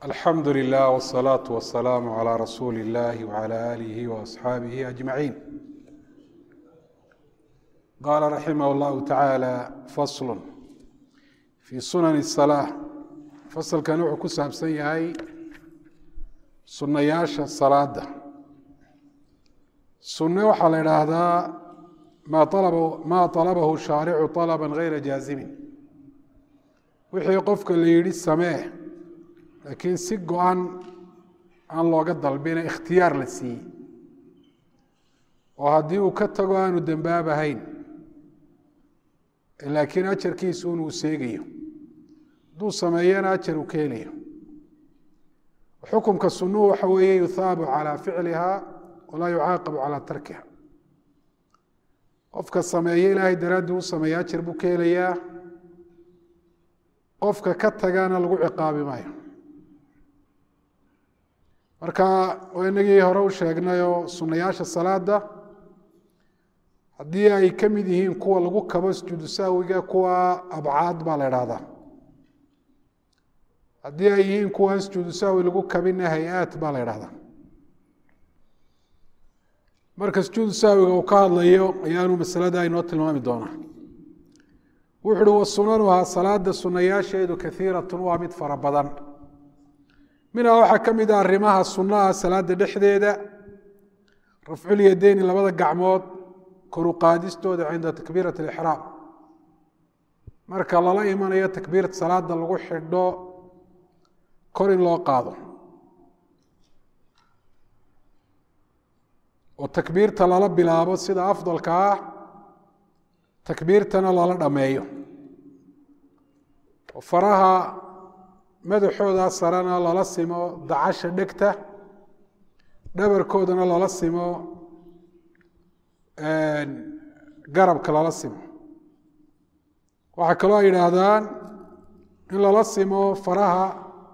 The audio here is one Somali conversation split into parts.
الحمد لله والصلاة والسلام على رسول الله وعلى آله وأصحابه أجمعين. قال رحمه الله تعالى: فصل في سنن الصلاة. فصل كان وxuu ku saabsan yahay sunayaasha salaada. sunne waxaa la idhaahdaa maa طalabahu shaaricu طalaba غayra jaazimin, wixii qofka la yidhi samee laakiin si go-an aan looga dalbina ikhtiyaar la siiyey, oo haddii uu ka tago aanu dembaab ahayn laakiin ajarkiisu inuu seegayo, hadduu sameeyana ajar uu ka helayo. xukumka sunnuhu waxa weeye yuhaabu calaa ficliha walaa yucaaqabu calaa tarkiha. qofka sameeye ilaahay daraaddii u sameeya ajar buu ka helayaa, qofka ka tagana lagu ciqaabi maayo. marka inagii hore u sheegnayoo sunayaasha salaada haddii ay ka mid yihiin kuwa lagu kabo sujuudu sahwiga, kuwa abcaad baa la idhaahdaa. haddii ay yihiin kuwaan sujuudu sahwi lagu kabina hay-aat baa la idhahdaa. marka sujuudu sahwiga uu ka hadlayo ayaanu masalada inoo tilmaami doonaa. wuxu uhi wasunanuhaa, salaada sunayaasheedu kaiiratun waa mid fara badan. minhaa waxaa ka mid ah arrimaha sunnaha salaada dhexdeeda rafculyadeyni, labada gacmood kor u qaadistooda cinda takbiirat alixraam, marka lala imanayo takbiirta salaada lagu xidho kor in loo qaado, oo takbiirta lala bilaabo sida afdalka ah, takbiirtana lala dhammeeyo, oo faraha madaxooda sarena lala simo dacasha dhegta, dhabarkoodana lala simo garabka lala simo. waxaa kaloo ay yidhaahdaan in lala simo faraha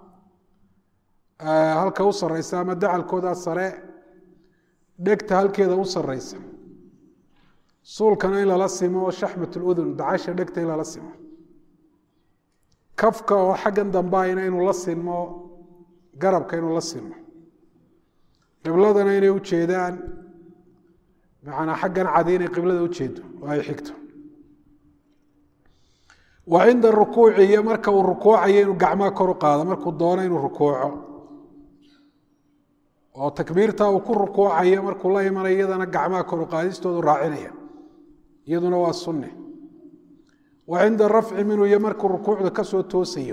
halka u sareysa ama dacalkooda sare dhegta halkeeda u sareysa, suulkana in lala simo shaxmat ludun, dacasha dhegta in lala simo, kafka oo xaggan dambaayna inuu la sinmo garabka inuu la sinmo, qibladana inay u jeedaan, macnaa xaggan cadi inay qiblada u jeedo oo ay xigto. wa cinda rukuuci, iyo marka uu rukuucayo inuu gacmaha kor u qaado, markuu doono inuu rukuuco, oo takbiirta uu ku rukuucayo markuu la imanayo iyadana gacmaha kor u qaadistoodu raacinaya, iyaduna waa sunne. wa cinda rafci minhu, iyo markuu rukuucda ka soo toosayo.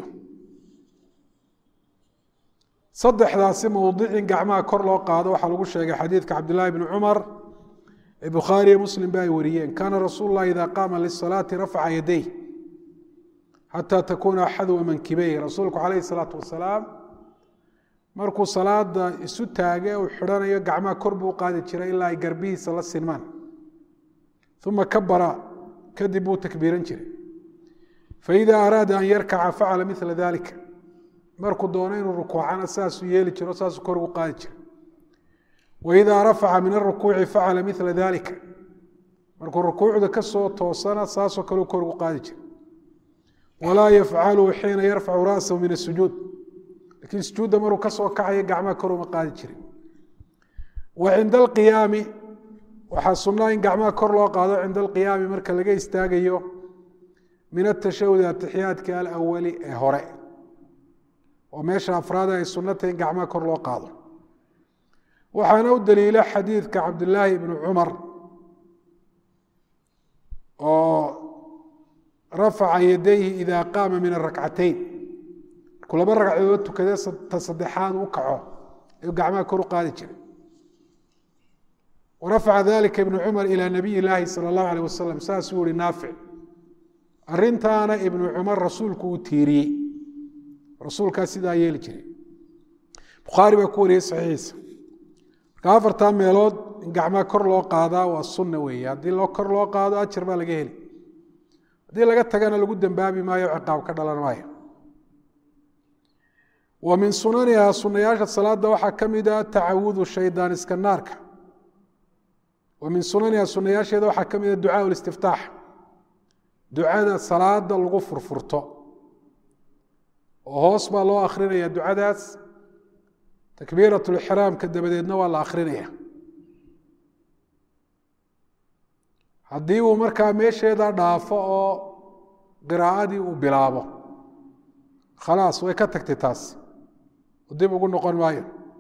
saddexdaasi mowdicin gacmaha kor loo qaado waxaa lagu sheegay xadiidka cabdillaahi bni cumar ee bukhaari iyo muslim ba ay wariyeen: kaana rasuulu llahi idaa qaama lisalaati rafaca yadayh xataa takuuna xadwa mankibeyh. rasuulku calayhi salaatu wasalaam markuu salaada isu taage uu xidhanayo gacmaha kor buu u qaadi jiray ilaa ay garbihiisa la sinmaan, uma kabara, kadib buu takbiiran jiray. faida araada an yarkaca facala mila dalika, markuu doono inuu rukuucana saasuu yeeli jiro, saasuu kor ugu qaadi jiray. waidaa rafaca min arukuuci facala mila dalika, markuu rukuucda ka soo toosana saasoo kaleu kor ugu qaadi jiray. walaa yafcaluhu xiina yarfacu ra'sahu min asujuud, lakiin sujuudda maruu ka soo kacayo gacmaha kor uma qaadi jirin. wa cinda alqiyaami, waxaa sunnaa in gacmaha kor loo qaado cinda alqiyaami marka laga istaagayo min atashahud atixiyaadka alawali ee hore, oo meesha afraada ay sunnata in gacmaha kor loo qaado. waxaana u daliila xadiidka cabdillaahi ibni cumar oo rafaca yadayhi ida qaama min arakcateyn, markuu laba ragcadood tukade ta saddexaad u kaco ayuu gacmaha kor u qaadi jiray. warafaca dalika ibnu cumar ilaa nabiy illaahi sala allahu alayh wasalam, saasuu yihi naafic. arrintaana ibnu cumar rasuulku uu tiiriyey, rasuulkaa sidaa yeeli jiray. bukhaari baa ku wariyey saxiixiisa. marka afartaa meelood in gacmaha kor loo qaadaa waa sunna weeye. haddii kor loo qaado ajar baa laga heli, haddii laga tagana lagu dembaabi maayo, ciqaab ka dhalan maayo. wa min sunanihaa, sunayaasha salaada waxaa ka mid ah tacawudu shaydaan iska naarka. wa min sunanihaa, sunayaasheeda waxaa ka mid ah ducaa listiftaax, ducada salaada lagu furfurto, oo hoos baa loo akrinaya ducadaas takbiirat lixraamka dabadeedna waa la akrinaya haddii uu markaa meesheeda dhaafo oo qiraa'adii uu bilaabo khalaas way ka tagtay taas dib ugu noqon maayo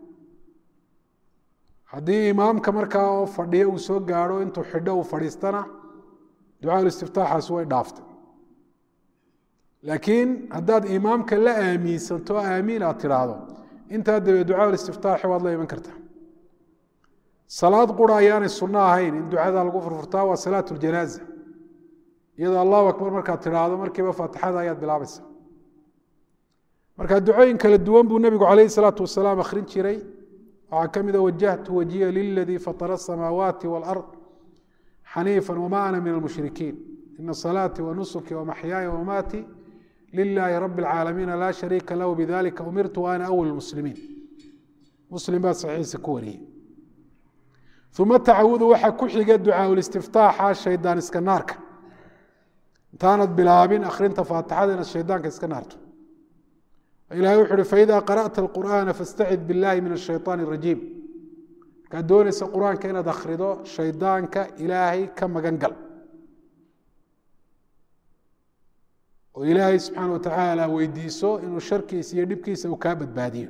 haddii imaamka markaa oo fadhiyo uu soo gaadho intuu xidho uu fadhiistana ducaa'istiftaaxaas way dhaaftay laakiin haddaad imaamka la aaminsanto aamiin aad tidhaahdo intaa dabeed ducaa'istiftaaxi waad la iman kartaa salaad qura ayaanay sunno ahayn in ducada lagu furfurtaa waa salaat ljanaaza iyadoo allahu akbar markaad tidhaahdo markiiba faatixada ayaad bilaabaysa marka ducooyin kala duwan buu nebigu calayhi salaatu wasalaam akhrin jiray waxaa ka mid a wajahtu wajiya liladii fatara asamaawaati waalard xaniifan wama ana min almushrikiin ina salaatii wanusuki wamaxyaaya wamamaatii lilaahi rabi alcaalamiina laa shariika lahu bidalika umirtu wa ana awal muslimiin muslim baa saxiixiisa ku wariyey uma tacawudu waxaa ku xiga ducaa'istiftaaxa shaydaan iska naarka intaanad bilaabin akhrinta faatixada inaad shaydaanka iska naarto ilahay wuxu uhi faida qara'ta alqur'aana fastacid biاllahi min ashayطaan الrajiim markaad doonaysa qur-aanka inaad akhrido shaydaanka ilaahay ka magan gal oo ilaahay subxaana wa tacaala weydiiso inuu sharkiisa iyo dhibkiisa uu kaa badbaadiyo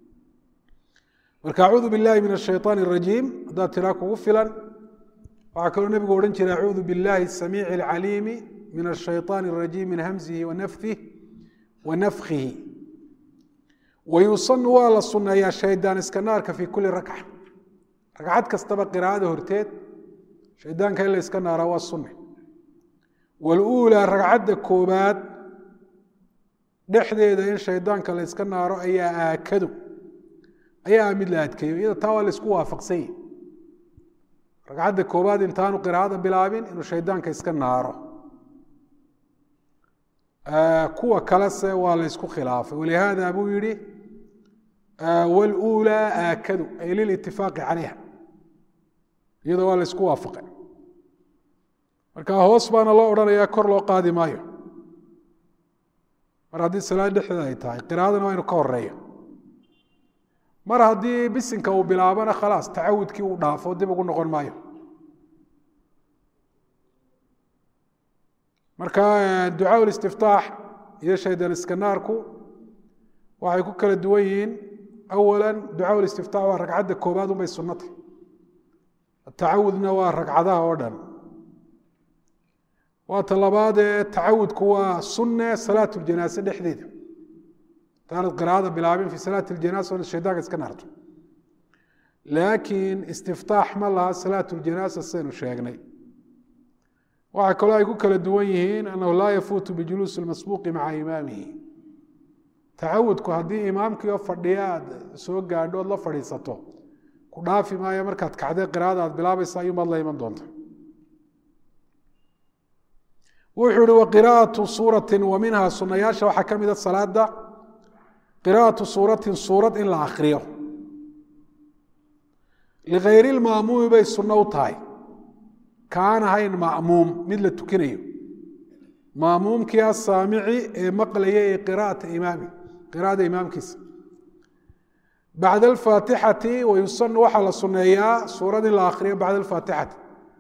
marka acuudu biاllahi min ashayطaan الrajiim haddaad tiraa kugu filan waxaa kaloo nebigu odhan jiray acuudu biاllahi الsamiici اlcaliimi min ashayطaan الrajiim min hamzihi wanafih wanafkihi wayusanu waa la suneeyaa shaydaan iska naarka fii kuli rakca ragcad kastaba qiraa'ada horteed shaydaanka in la iska naaraa waa sunne waluulaa ragcadda koobaad dhexdeeda in shaydaanka la iska naaro ayaa aakadu ayaa mid la adkeeyo iyada taa waa la isku waafaqsan yahi ragcadda koobaad intaanu qiraa'ada bilaabin inuu shaydaanka iska naaro kuwa kalese waa la ysku khilaafay walihaada buu yihi wاlأulى aakadu ay lilitifaaqi calayha iyadoo waa la ysku waafaqay marka hoos baana loo odhanaya kor loo qaadi maayo mar haddii salaad dhexdeeda ay tahay qiraa'adana waa inu ka horeeyo mar haddii bisinka uu bilaabana khalaas tacawudkii uu dhaafo dib ugu noqon maayo marka ducaa اlistiftaax iyo shaydaan iska naarku waxay ku kala duwan yihiin awala ducaa اlistiftaax waa ragcadda koobaad unbay sunnatay atacawudna waa ragcadaha oo dhan waa ta labaadee tacawudku waa sunne salaat اljanaase dhexdeeda taanad qiraa'ada bilaabin fi salaat اljanaasa o shaydaanka iska naarto laakiin istiftaax ma laha salaat اljanaasa sidaynu sheegnay waxaa kaloo ay ku kala duwan yihiin annahu laa yafuutu bijuluusi اlmasbuuqi maca imaamihi tacawudku haddii imaamkii oo fadhiya aad soo gaadho ood la fadhiisato ku dhaafi maayo markaad kacday qiraa'ada aad bilaabaysa ayuumaad la iman doonta wuxuu ihi waqiraa'atu suuratin wa minhaa sunayaasha waxaa ka mida salaada qiraa'atu suuratin suurad in la akriyo ligayri lma'muumi bay sunno u tahay kaan ahayn ma'muum mid la tukinayo ma'muumkii asaamici ee maqlaya ee qiraa'ada imaamkiisa bacda alfaatixati wayusanu waxaa la suneeyaa suurad in la akriyo bacda alfaatixati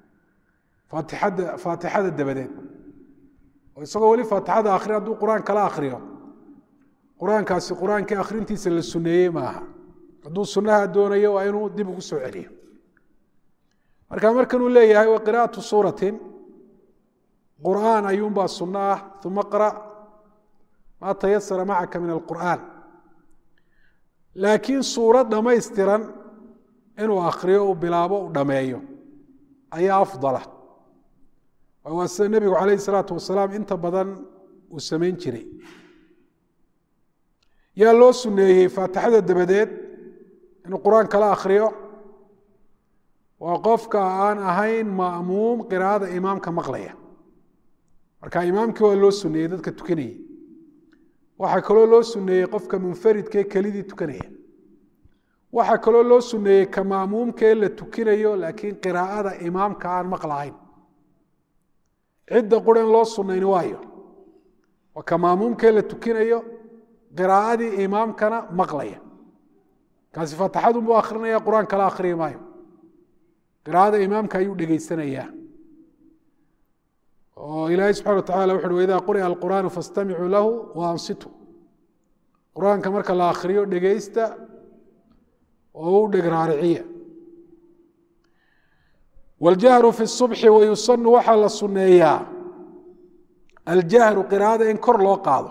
faatixada dabadeed oo isagoo weli faatixada akhri hadduu qur-aan kala akhriyo qur-aankaasi qur-aankii akhrintiisa la suneeyey maaha hadduu sunnaha doonayo waa inuu dib ugu soo celiyo marka markanuu leeyahay wa qiraa'atu suuratin qur'aan ayuunbaa sunno ah uma qra' maa tayasara macaka min alqur'aan laakiin suurad dhammaystiran inuu akhriyo uu bilaabo u dhammeeyo ayaa afdala waa sida nebigu calayhi salaatu wasalaam inta badan uu samayn jiray yaa loo suneeyey faatixada dabadeed inuu qur-aan kala akhriyo waa qofka aan ahayn ma'muum qiraa'ada imaamka maqlaya marka imaamkii waa loo suneeyey dadka tukanayay waxaa kaloo loo suneeyey qofka munfaridkaee kelidii tukanaya waxaa kaloo loo suneeyey ka ma'muumkaee la tukinayo laakiin qiraa'ada imaamka aan maqlahayn cidda quran loo sunayni waayo waa ka ma'muumkaee la tukinayo qiraa'adii imaamkana maqlaya kaasi faatixadu buu akhrinaya qur-aan kala akhriyi maayo qiraa'ada imaamka ayuu dhegaysanayaa oo ilaahay subxana watacala wuxu uhi waidaa quri'a alqur'aanu fastamicuu lahu wa ansituu qur-aanka marka la akhriyo dhegaysta oo u dheg raariciya waljahru fi subxi wayusanu waxaa la sunneeyaa aljahru qiraa'ada in kor loo qaado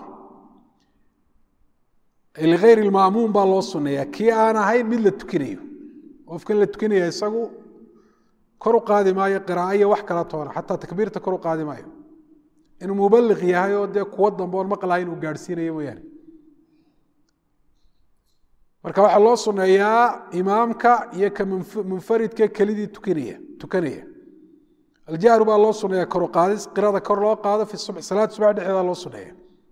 ligayr ilma'muum baa loo sunneeyaa kii aan ahayn mid la tukinayo qofkan la tukinaya isagu kor u qaadi maayo qiraa'o iyo wax kala toona xataa takbiirta kor u qaadi maayo inuu mubaliq yahay oo dee kuwo dambe oon maqlahay inuu gaadhsiinayo mooyaane marka waxaa loo sunneeyaa imaamka iyo ka munfaridka kelidii tukanaya aljahru baa loo sunneeyaa kor u qaadis qirada kor loo qaado fi subx salaad subax dhexdeeda loo sunneeya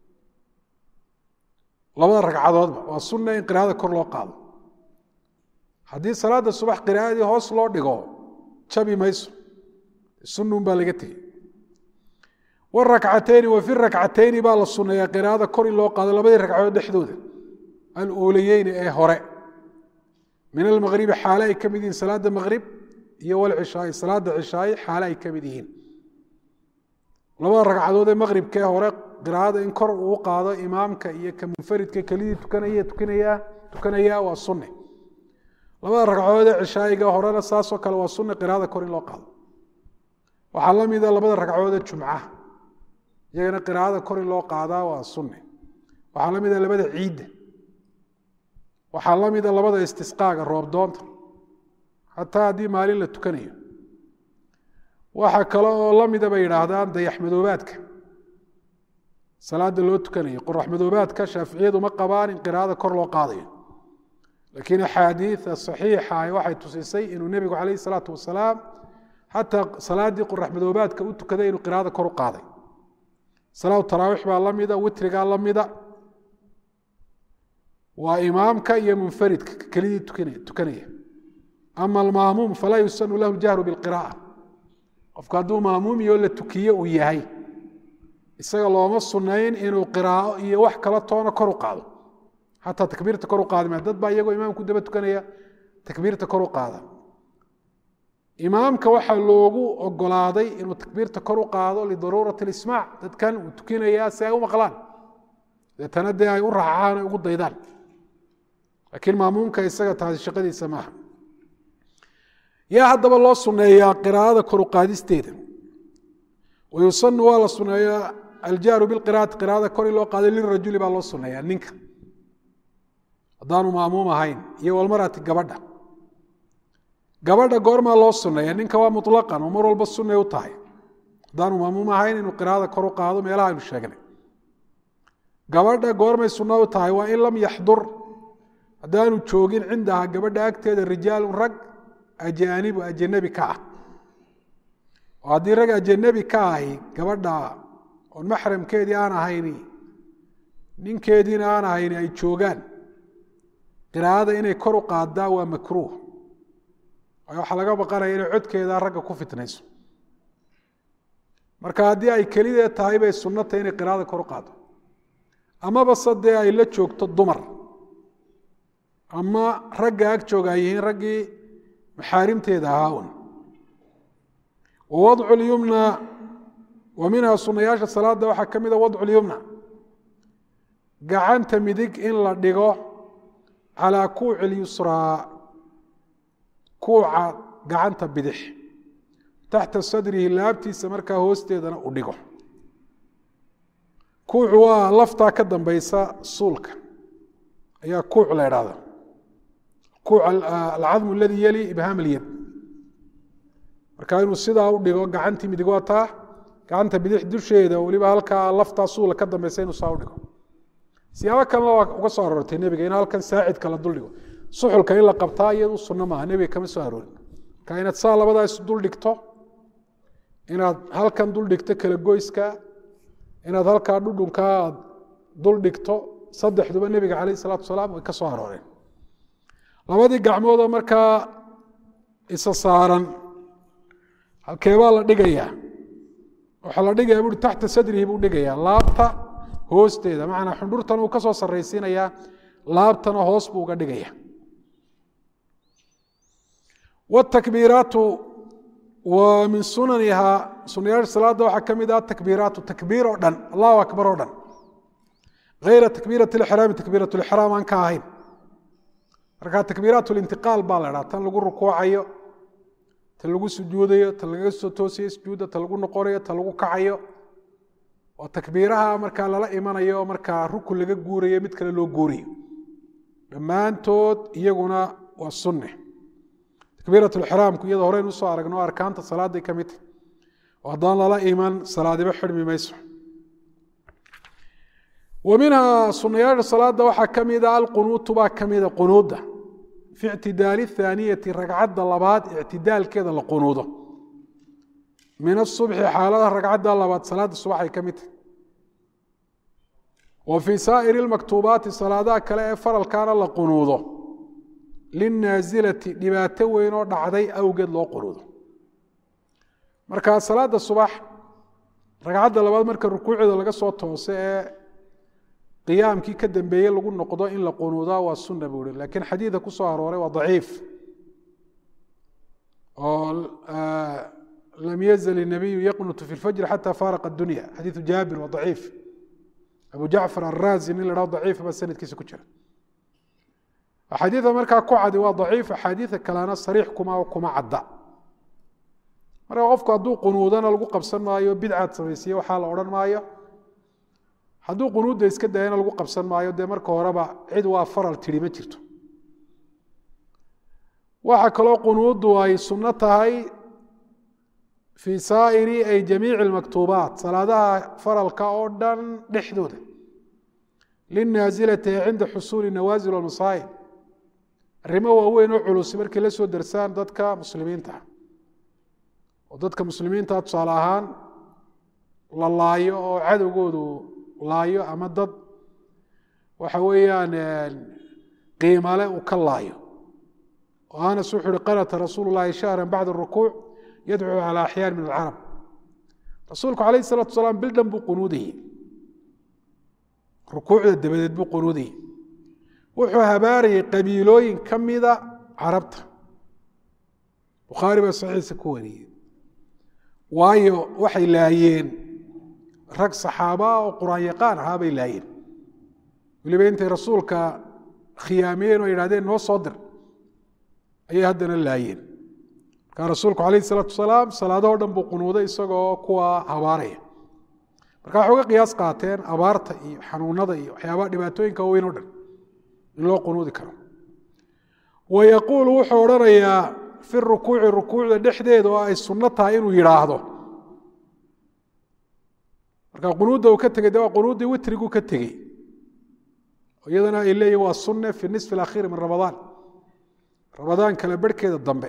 labada ragcadoodba waa sunna in qiraa'ada kor loo qaado haddii salaada subax qiraa'adii hoos loo dhigo jabi mayso sunnuun baa laga tegey warakcatayni wa fi rakcatayni baa la sunneeyaa qiraa'ada kor in loo qaado labadii ragcadood dhexdooda aluulayeyni ee hore min almaqribi xaale ay ka mid yihiin salaada maqrib iyo walcishaai salaada cishaai xaale ay ka mid yihiin labada ragcadood ee maqribkee hore qiraa'ada in kor uu qaado imaamka iyo ka munfaridka kelidii tukanaya waa sunne labada ragcadood ee cishaa'iga horena saasoo kale waa sunne qiraa'ada kor in loo qaado waxaa la mida labada ragcadood ee jumca iyagana qiraa'ada kor in loo qaadaa waa sunne waxaa la mida labada ciidda waxaa la mida labada istisqaaga roob doonta xataa haddii maalin la tukanayo waxaa kale oo la mida bay yidhaahdaan dayaxmadoobaadka salaada loo tukanayo qoraxmadoobaadka shaaficiyadu ma qabaan in qiraa'ada kor loo qaadayo laakiin axaadiida saxiixa waxay tusisay inuu nebigu calayhi salaatu wasalaam xataa salaadii qoraxmadoobaadka u tukaday inuu qiraa'ada kor u qaaday salaadu taraawiix baa la mida witrigaa la mida waa imaamka iyo munfaridka kelidii tukanaya ama almaamuum falaa yusanu lahu ljahru bilqiraa'a qofku hadduu maamuumiyo la tukiye uu yahay isaga looma sunnayn inuu qiraa'o iyo wax kala toona kor u qaado xataa takbiirta kor u qaadi maya dad baa iyagoo imaamku daba tukanaya takbiirta kor u qaada imaamka waxaa loogu ogolaaday inuu takbiirta kor u qaado lidaruurati alismaac dadkan uu tukinayaa si ay u maqlaan deetana dee ay u raacaan ay ugu daydaan laakiin maamuumka isaga taasi shaqadiisa maaha yaa haddaba loo sunneeyaa qiraa'ada kor u qaadisteeda wayusanu waa la sunneeyaa aljahru bilqiraa'ati qiraa'ada kor in loo qaado lirajuli baa loo sunneeyaa ninka haddaanu maamuum ahayn iyo walmarati gabadha goormaa loo sunneeya ninka waa muطlaqan oo mar walba sunnay u tahay haddaanu maamuum ahayn inuu qiraa'ada kor u qaado meelaha aynu sheegnay gabadha goormay sunna u tahay waa in lam yaxdur haddaanu joogin cindaha gabadha agteeda rijaalun rag ajaanibu ajanabi ka ah oo haddii rag ajanabi ka ahi gabadha oon maxramkeedii aan ahayni ninkeediina aan ahayni ay joogaan qiraa'ada inay kor u qaadaa waa makruuh waayo waxaa laga baqanaya inay codkeeda ragga ku fitnayso marka haddii ay kelidee tahay bay sunnata inay qiraa'ada kor u qaado amaba se dee ay la joogto dumar ama ragga ag jooga ay yihiin raggii maxaarimteeda ahaa un wawadcu lyumna wa minhaa sunnayaasha salaada waxaa ka mida wadcu lyumna gacanta midig in la dhigo calaa kuuci lyusraa kuuca gacanta bidix taxta sadrihi laabtiisa markaa hoosteedana u dhigo kuucu waa laftaa ka dambaysa suulka ayaa kuuc la idhaahda kuuc alcadmu aladii yali ibhaam alyad marka inuu sidaa u dhigo gacantii midig waa taa gacanta bidix dusheeda weliba halkaa laftaa suula ka dambaysa inuu saa u dhigo siyaabo kalena waa uga soo aroortay nebiga in halkan saacidka la duldhigo suxulka in la qabtaa iyadu sunno maaha nebiga kama soo aroorin marka inaad saa labadaa is dul dhigto inaad halkan dul dhigto kala goyska inaad halkaa dhudhunkaa aad dul dhigto saddexduba nebiga calayh isalaatu wasalaam way ka soo arooreen labadii gacmoodoo markaa isa saaran halkeebaa la dhigayaa waxaa la dhigaya buui taxta sadrihi buu dhigayaa laabta hoosteeda macnaa xundhurtan uu ka soo sarraysiinayaa laabtana hoos buu uga dhigaya والتكبيرات ومن سننها سنيات الصلاة waxaa ka mid ah takbiiraatu takbiir oo dhan Allahu akbar oo dhan غير تكبيرة الإحرام تكبيرة الإحرام aan ka ahayn marka takbiiraatu الانتقال baa la dhahaa tan lagu rukuucayo tan lagu sujuudayo tan laga soo toosiyo sujuuda tan lagu noqonayo tan lagu kacayo oo takbiiraha marka lala imanayo marka rukun laga guurayo mid kale loo guurayo dhammaantood iyaguna waa sunne takbiiratu الإحرام iyada hore inuu soo aragno arkaanta salaada ka mid oo hadaan lala iman salaadiba xidhmi mayso ومنها سنيات الصلاة waxaa ka mid ah القنوت baa ka mid ah qunuuda في اعتدال الثانية ركعة labaad اعتدالkeeda la qunuudo من الصبح xaaladaha ركعة labaad salaada subax ay ka mid tahay وفي سائر المكتوبات salaadaha kale ee faralkaana la qunuudo للنازلة dhibaato weyn oo dhacday awgeed loo qunuudo marka salaada subax ركعة labaad marka rukuucda laga soo toose ee qiyaamkii ka dambeeyay lagu noqdo in la qunuudaa waa sunna buu yiri laakiin xadiidka ku soo arooray waa daciif oo lam yazal an-nabiy yaqnutu fi al-fajr hatta faraqa ad-dunya hadith Jabir wa daciif Abu Ja'far ar-Razi in la raaw daciif ba sanadkiisa ku jira xadiidka marka ku cadi waa daciif xadiidka kalena sariix kuma cadda marka qofku hadduu qunuudana lagu qabsan maayo bidcad sameeyay waxa la oran maayo hadduu qunuudda iska dayana lagu qabsan maayo dee marka horeba cid waa faral tiri ma jirto waxa kaloo qunuuddu ay sunno tahay fi saa'iri ay jamiic almaktuubaat salaadaha faralka oo dhan dhexdooda linnaazilati cinda xusuuli nawaazil walmasaa'ib arrimo waaweyn oo culus markii la soo darsaan dadka muslimiinta oo dadka muslimiinta tusaale ahaan la laayo oo cadowgoodu laayo ama dad waxa weeyaan qiimale uu ka laayo oo ana suuxu qanata rasuulullaahi shahran bacda rukuuc yadcuu ala ahyaan min al-arab rasuulku alayhi salatu wasalaam bildan buu qunuudihi rukuucda dabadeed buu qunuudihi wuxuu habaariyay qabiilooyin kamida carabta Bukhari baa saxiixa ku wariyay waayo waxay laayeen rag saxaaba oo quraan yaqaan ah bay laayeen waliba intay rasuulka khiyaameen oo yiraahdeen noo soo dir ayay haddana laayeen ka rasuulku kaleey salaatu wasalaam salaado dhan buu qunuuday isagoo kuwa habaaraya marka waxa uga qiyaas qaateen abaarta iyo xanuunada iyo waxyaabaha dhibaatooyinka weyn oo dhan in loo qunuudi karo ويقول wuxuu oranayaa fi rukuuci rukuucda dhexdeeda oo ay sunno tahay inuu yiraahdo marka qunuudda uu ka tagay waa qunuudii witrigu ka tagay iyadana ay leeyahay waa sunna fi nisf al-akhir min Ramadaan kala barkeeda dambe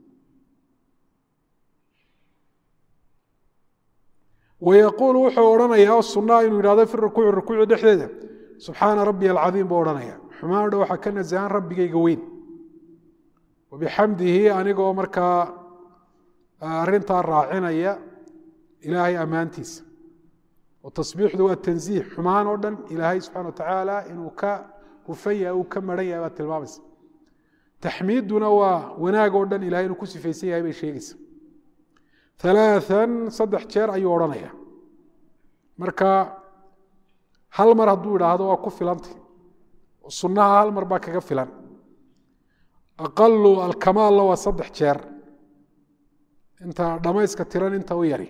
ويقول wuxuu oranayaa sunna inuu yiraahdo fi rukuuci dhexdeeda subhana rabbi al-azim buu oranayaa xumaan waxa ka nazahan rabbigayga weyn وبحمده anigoo marka arinta raacinaya ilaahay amaantiis وتصبيحه والتنزيه حمان ودن إلهي سبحانه وتعالى إنه كفيا أو كمريا بالتلمامس تحميدنا وناق ودن إلهي إنه كسي فيسيها بشيء ثلاثا صدح شير أي ورانيا مركا هل مر هدو هذا وكف لانت صنها هل مر باك كفلان أقل الكمال لو صدح شير أنت دمايس كتيران أنت ويري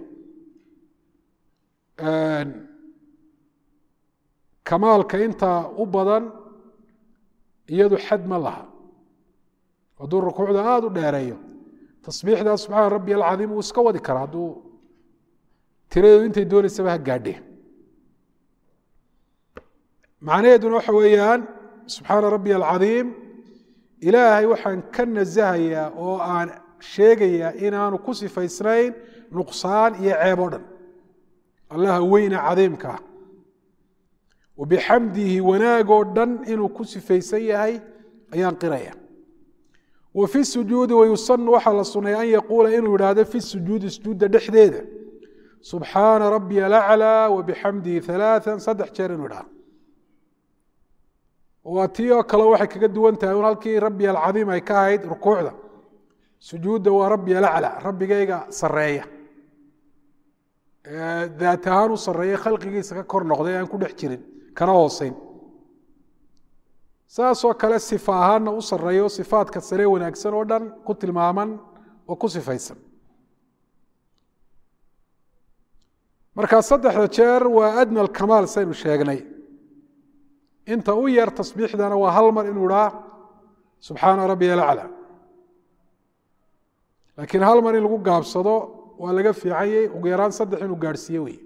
kamaalka inta u badan iyadu xad ma laha haduu rukuucda aad u dheereeyo tasbiixda subhana rabbiyal azim uu iska wadi kara haduu tiradu intay doonaysaba ha gaadhe macnaheeduna waxa weeyaan subhana rabbiyal azim ilaahay waxaan ka nazahayaa oo aan sheegayaa inaanu ku sifaysnayn nuqsaan iyo ceeb oo dhan الله وين عظيمك وبحمده وناغو دن انو كسفيسيهي ايان قرايه وفي السجود ويصن وحل الصني ان يقول انه هذا في السجود سجود دحديده سبحان ربي الاعلى وبحمده ثلاثا صدح جيرن ودا واتيو كلا waxay kaga duwan tahay halkii rabbi al-azim ay ka ahayd rukuucda sujuudda waa rabbi alaclى rabbigayga sareeya daat ahaan u sareeya khalqigiisa ka kor noqday aan ku dhex jirin kana hooseyn saasoo kale sifa ahaanna u sareeyo sifaadka sare wanaagsan oo dhan ku tilmaaman oo ku sifaysan marka saddexda jeer waa adna alkamaal saynu sheegnay inta u yar tasbiixdana waa hal mar inuu idhaa subxaana rabbiya alaclى laakiin hal mar in lagu gaabsado waa laga fiicanyay ugu yaraan saddex inuu gaadhsiiye wey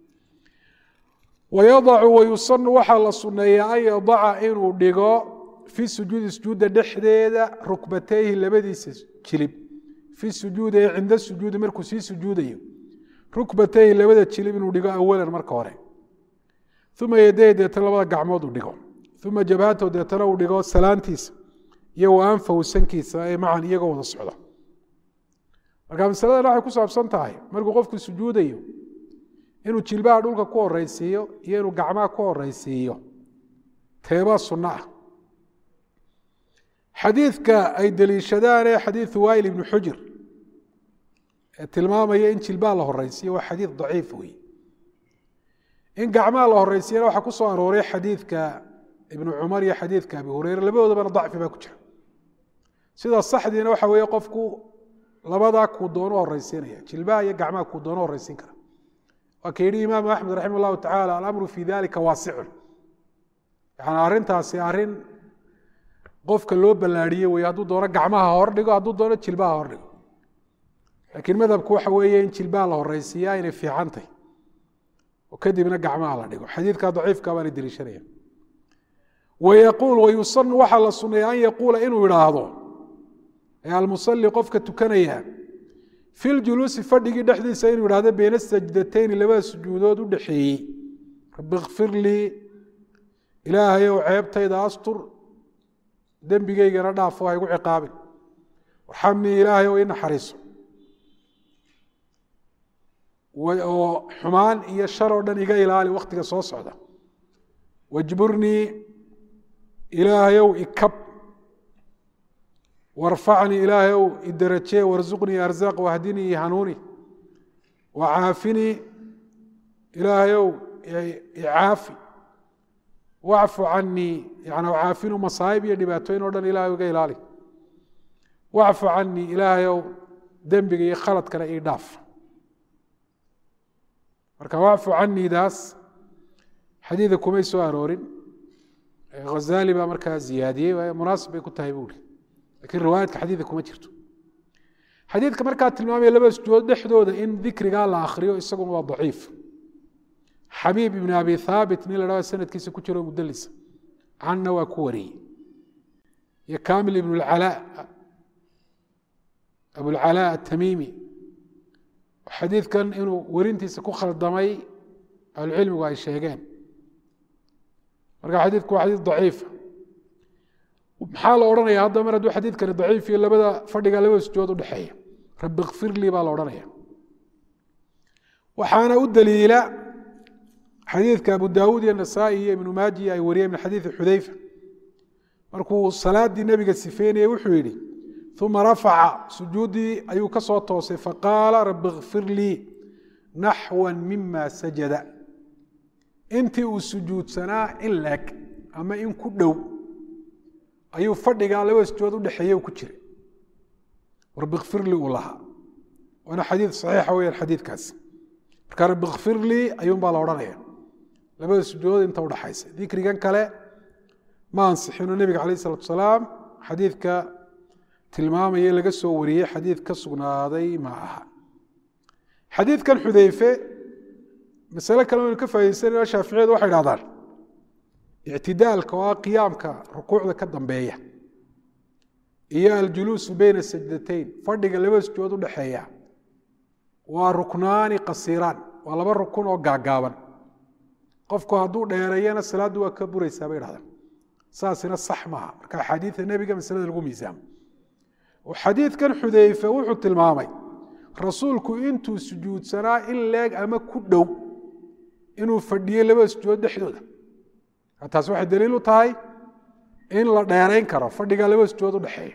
wayadacu wayusanu waxaa la suneeyaa an yadaca inuu dhigo fi sujuudi sujuudda dhexdeeda rukbatayhi labadiisa jilib fi sujuudi ee cinda sujuudi markuu sii sujuudayo rukbatayhi labada jilib inuu dhigo awalan marka hore uma yadayhi deetana labada gacmood uu dhigo uma jabhatahu deetana uu dhigo salaantiisa iyo wa anfahu sankiisa ee macan iyagoo wada socda marka masaladan waxay ku saabsan tahay markuu qofku sujuudayo inuu jilbaha dhulka ku horeysiiyo iyo inuu gacmaha ku horeysiiyo teebaa sunno ah xadiidka ay deliishadaan ee xadiidu waa'il ibnu xujr ee tilmaamaya in jilbaha la horeysiiyo waa xadiid daciif wey in gacmaha la horeysiyana waxaa ku soo arooray xadiidka ibnu cumar iyo xadiidka abi hureyre labadoodabana dacfi baa ku jira sida saxdiina waxa weeye qofku labadaa kuu doono horeysiinaya jilbaha iyo gacmaha kuu doono horeysiin kara waa ka yidhi imaamu axmed raximah llahu tacaala alamru fii dalika waasicun yani arrintaasi arrin qofka loo ballaadhiye wey hadduu doono gacmaha hordhigo hadduu doono jilbaha hordhigo laakiin madhabku waxa weeye in jilbaha la horeysiiyaa inay fiicantahy oo kadibna gacmaha la dhigo xadiidka daciifka baana deliishanaya wayaquul wayusanu waxaa la suneeya an yaquula inuu idhaahdo almusali qofka tukanaya fi ljuluusi fadhigii dhexdiisa inuu ihahdo bayna sajdatayni labada sujuudood u dhexeeyey rabi kfir lii ilaahayow ceebtayda astur dembigeygana dhaafo ha igu ciqaabin warxamnii ilaahayow i naxariiso oo xumaan iyo shar oo dhan iga ilaali wakhtiga soo socda wajburnii ilaahayow ikab warfacnii ilaahayow idarajee warsuqnii arzaaq wahdinii iyo hanuuni wacaafinii ilaahayow icaafi wacfu canii yani caafinu masaa'ib iyo dhibaatooyin o dhan ilahay iga ilaali wacfu canii ilaahayow dembiga iyo khaladkana ii dhaaf marka wacfu caniidaas xadiida kumay soo aroorin hazali baa markaa ziyaadiyey waayo munaasib bay ku tahay buuri lakin riwaayadka xadiidka kuma jirto xadiidka markaa tilmaamaya laba sujuudood dhexdooda in dikrigaa la akriyo isaguna waa daciif xabiib ibn abi haabit nin la dhahdo sanadkiisa ku jiro mudalisa canna waa ku wariyey iyo kamil ibn abulcalaa atamimi xadiidkan inuu werintiisa ku khaldamay ahlucilmigu ay sheegeen marka xadiidku waa xadiid daciifa maxaa la odhanaya hadda mar hadduu xadiidkani daciif iyo labada fadhiga labada sujuudood udhexeeya rabi kfir lii baa la odhanaya waxaana u daliila xadiidka abu daawuud iyo nasaa-i iyo ibnu maaji ay wariyeen min xadiidi xudayfa markuu salaadii nebiga sifeynayay wuxuu yidhi uma rafaca sujuuddii ayuu ka soo toosay faqaala rabi kfir lii naxwa mima sajada intii uu sujuudsanaa in leeg ama in ku dhow ayuu fadhigaa labada sujuudood udhexeeye ku jiray rabi kfir lii uu lahaa waana xadiid saxiixa weyaan xadiidkaasi marka rabi kfir lii ayuun baa la odhanaya labada sujuudood inta udhaxaysa dikrigan kale ma ansixino nebiga calayh isalatu salaam xadiidka tilmaamaya laga soo wariyey xadiid ka sugnaaday ma aha xadiidkan xudeyfe masale kale aynu ka faaidaysanayo shaaficiyadu waxay dhahdaan ictidaalka oo ah qiyaamka rukuucda ka dambeeya iyo aljuluusu beyna sajdatayn fadhiga labada sujuudood udhexeeya waa ruknaani qasiiraan waa laba rukun oo gaagaaban qofku hadduu dheereeyana salaaddu waa ka buraysaa bay dhahdaan saasina sax maaha marka axaadiida nebiga masalada lagu miisaamo oo xadiidkan xudeyfe wuxuu tilmaamay rasuulku intuu sujuudsanaa in leeg ama ku dhow inuu fadhiyey labada sujuudood dhexdooda taas waxay daliil u tahay in la dheerayn karo fadhiga labada sujuudood udhexeeya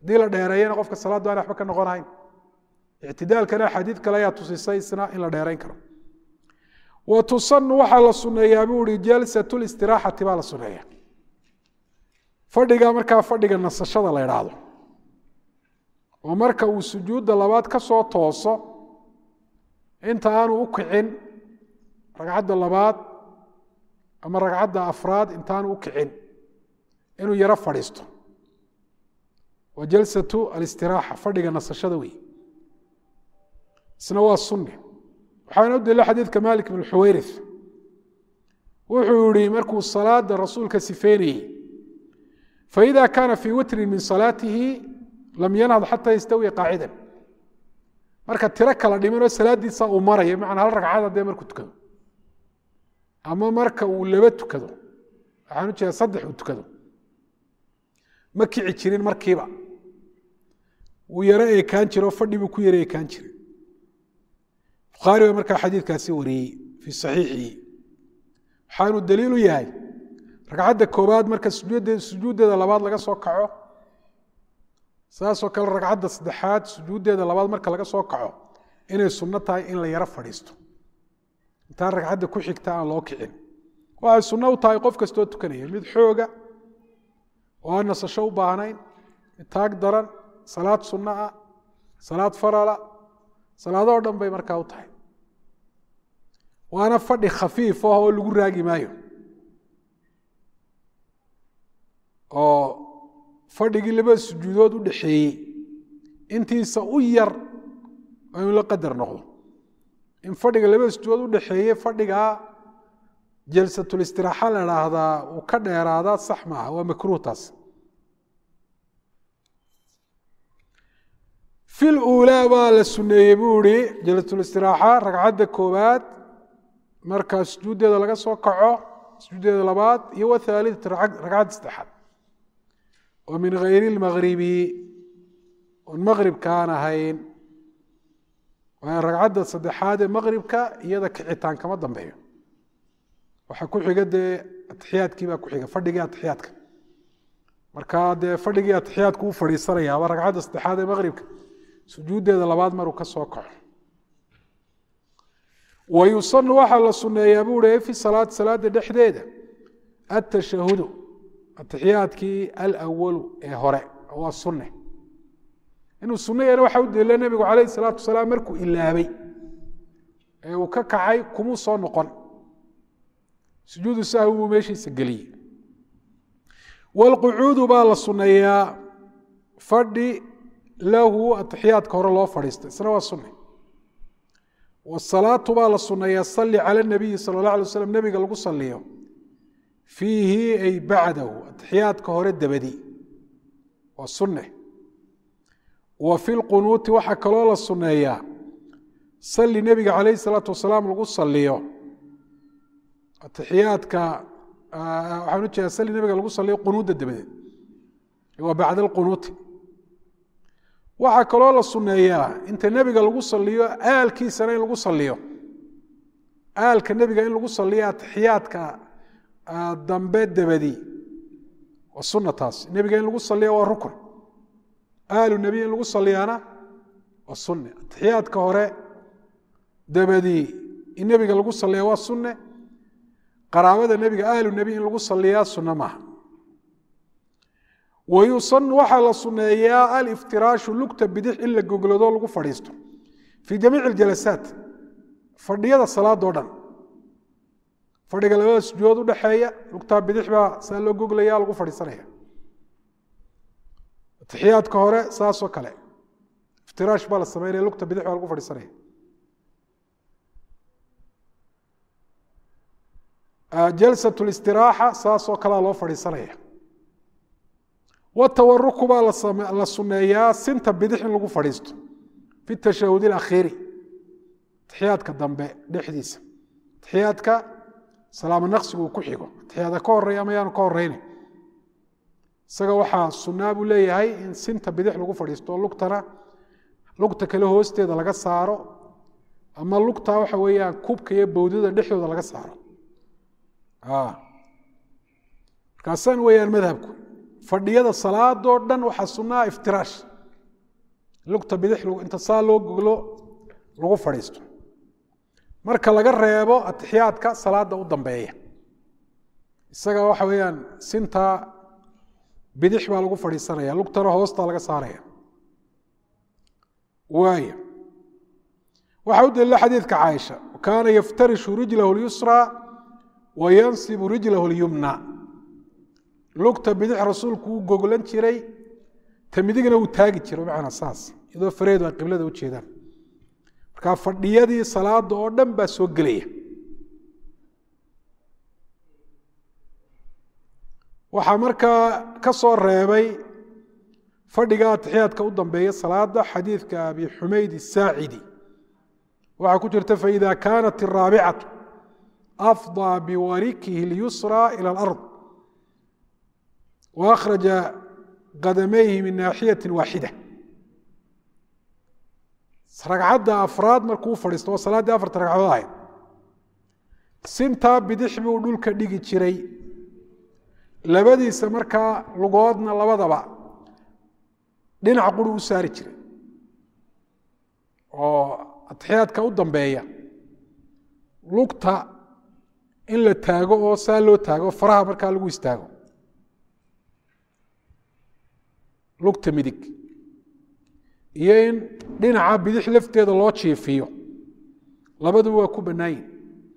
hadii la dheereeyana qofka salaadu aan waxba ka noqonayn ictidaalkana xadiid kale ayaa tusisay isna in la dheerayn karo wa tusannu waxa la sunneeyaa buu yidhi jalsatul istiraaxati baa la sunneeyaa fadhiga markaa fadhiga nasashada la idhaahdo oo marka uu sujuudda labaad ka soo tooso inta aanu u kicin ragcadda labaad ama ragcadda afraad intaanu u kicin inuu yaro fadhiisto waa jalsatu alistiraaxa fadhiga nasashada wey isna waa sunne waxaana u daliila xadiidka malik bn xuwayrith wuxuu yihi markuu salaada rasuulka sifeynayey faida kaana fii witrin min salaatihi lam yanhad xata yastawiya qaacidan marka tiro kala dhimanoo salaadiisa uu marayo macnaa hal ragcad haddee markuu tukado ama marka uu laba tukado waxaan u jeeda saddex uu tukado ma kici jirin markiiba wuu yaro eekaan jiro fadhi buu ku yaro eekaan jiray bukhaari baa markaa xadiidkaasi wariyey fii saxiixihi waxaanu daliil u yahay ragcadda koobaad marka sujuuddeeda labaad laga soo kaco saasoo kale ragcadda saddexaad sujuuddeeda labaad marka laga soo kaco inay sunno tahay in la yaro fadhiisto intaan ragcadda ku xigta aan loo kicin waxay sunno u tahay qof kastoo tukanaya mid xooga oo aan nasasho u baahnayn mid taag daran salaad sunno ah salaad farala salaadoo dhan bay markaa u tahay waana fadhi khafiif ah oo lagu raagi maayo oo fadhigii laba sujuudood u dhaxeeyey intiisa u yar inuu la qadar noqdo in fadhiga laba sujuudood u dhaxeeyey fadhigaa jalsatul istiraaxa la idhaahdaa uu ka dheeraadaa sax maaha waa makruuh taas fil uulaa baa la sunneeyey buu ihi jalsatul istiraaxa ragcadda koowaad markaa sujuuddeeda laga soo kaco sujuuddeeda labaad iyo wathaalidati ragcadda saddexaad oo min hayri lmagribi oon maqribka aan ahayn waayo ragcadda saddexaad ee maqribka iyada kicitaan kama dambeeyo waxaa ku xiga dee atixiyaadkii baa ku xiga fadhigii atixiyaadka markaa dee fadhigii atixiyaadku u fadhiisanaya waa ragcadda saddexaad ee maqribka sujuuddeeda labaad maruu ka soo kaco wayusanu waxaa la sunneeyaa buu hi fi salaati salaada dhexdeeda atashahudu atixiyaadkii alawalu ee hore waa sunne inuu sunno yana waxaa u daliila nebigu calayhi salaatu wasalaam markuu ilaabay ee uu ka kacay kumuu soo noqon sujuudu sahwi buu meeshiisa geliyey waalqucuudu baa la sunneeyaa fadhi lahu atixiyaadka hore loo fadhiista isna waa sunne wasalaatu baa la sunneeyaa salli cala nabiyi sala allah alay waslam nebiga lagu saliyo fiihi ay bacdahu atixiyaadka hore dabadi waa sunne wa fi lqunuuti waxaa kaloo la sunneeyaa salli nebiga calayhi salaatu wasalaam lagu saliyo atixiyaadka waxaan u jeedaa salli nebiga lagu saliyo qunuudda dabadeed waa bacda alqunuuti waxaa kaloo la sunneeyaa inta nebiga lagu saliyo aalkiisana in lagu saliyo aalka nebiga in lagu saliyo atixiyaadka dambe dabadi waa sunna taas nebiga in lagu saliyo waa rukun aalu nebiy in lagu saliyaana waa sunne atixiyaadka hore dabadi in nebiga lagu saliya waa sunne qaraabada nebiga aalu nebiy in lagu saliyaa sunno maaha wayusanu waxaa la sunneeyaa aliftiraashu lugta bidix in la goglado lagu fadhiisto fii jamiici اljalasaat fadhiyada salaadoo dhan fadhiga labada sujuudood udhaxeeya lugtaa bidix baa saa loo goglaya lagu fadhiisanaya atixiyaadka hore saasoo kale iftiraash baa la sameynaya lugta bidix baa lagu fadhiisanaya jalsat listiraaxa saasoo kalea loo fadhiisanaya watawaruku baa la suneeyaa sinta bidix in lagu fadhiisto fi tashahud اlakhiiri atixiyaadka dambe dhexdiisa atixiyaadka salaamo naqsigu uu ku xigo atixiyaada ka horeeya ama yaanu ka horeyna isaga waxaa sunaa buu leeyahay in sinta bidix lagu fadhiisto lugtana lugta kale hoosteeda laga saaro ama lugta waxa weeyaan kubka iyo bowdada dhexdooda laga saaro markaasaan weeyaan madhabku fadhiyada salaadoo dhan waxaa sunnaa iftiraash lugta bidix inta saa loo goglo lagu fadhiisto marka laga reebo atixiyaadka salaada u dambeeya isaga waxa weeyaan sinta bidix baa lagu fadhiisanaya lugtana hoosta laga saaraya waaya waxa u daliila xadiidka Caaisha kaana yaftarishu rijlahu al-yusra wa yansibu rijlahu al-yumna lugta bidix rasuulku uu goglan jiray tamidigna uu taagi jiray macna saas idoo fareedo ay qiblada u jeedaan marka fadhiyadii salaada oo dhan baa soo galaya waxa marka ka soo reebay fadhiga atixiyaadka u dambeeya salaada xadiidka Abi Humayd as-Saa'idi waxa ku jirta fa idha kanat ar-rabi'atu afda bi warikihi al-yusra ila al-ard wa akhraja qadamayhi min nahiyatin wahida ragcadda afraad markuu fadhiisto salaada afarta ragcadood ahayd sinta bidix buu dhulka dhigi jiray labadiisa markaa lugoodna labadaba dhinac quru u saari jiray oo atixiyaadka u dambeeya lugta in la taago oo saa loo taago faraha markaa lagu istaago lugta midig iyo in dhinaca bidix lafteeda loo jiifiyo labaduba waa ku bannaayin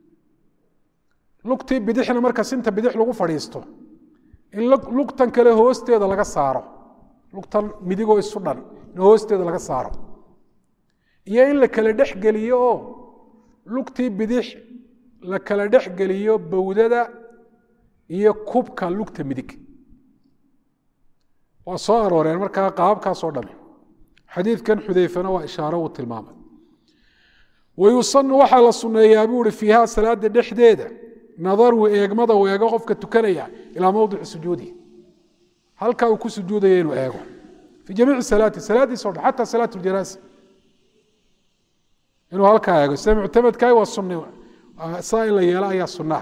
lugtii bidixna marka sinta bidix lagu fadhiisto in lugtan kale hoosteeda laga saaro lugtan midigoo isu dhan in hoosteeda laga saaro iyo in la kala dhex geliyo oo lugtii bidix la kala dhex geliyo bawdada iyo kubka lugta midig waa soo arooreen markaa qaabkaas oo dhan xadiidkan xudayfana waa ishaaro uu tilmaamay wayusannu waxaa la sunneeyaa buu ihi fiiha salaada dhexdeeda nadaru eegmada uu eego qofka tukanaya ilaa mowdici sujuudi halkaa uu ku sujuudaya inuu eego fi jamiici salaadiisa o dhan xataa salaat ljanaasa inuu halkaa eego sida muctamadkaay waa sunni saa in la yeelo ayaa sunnaa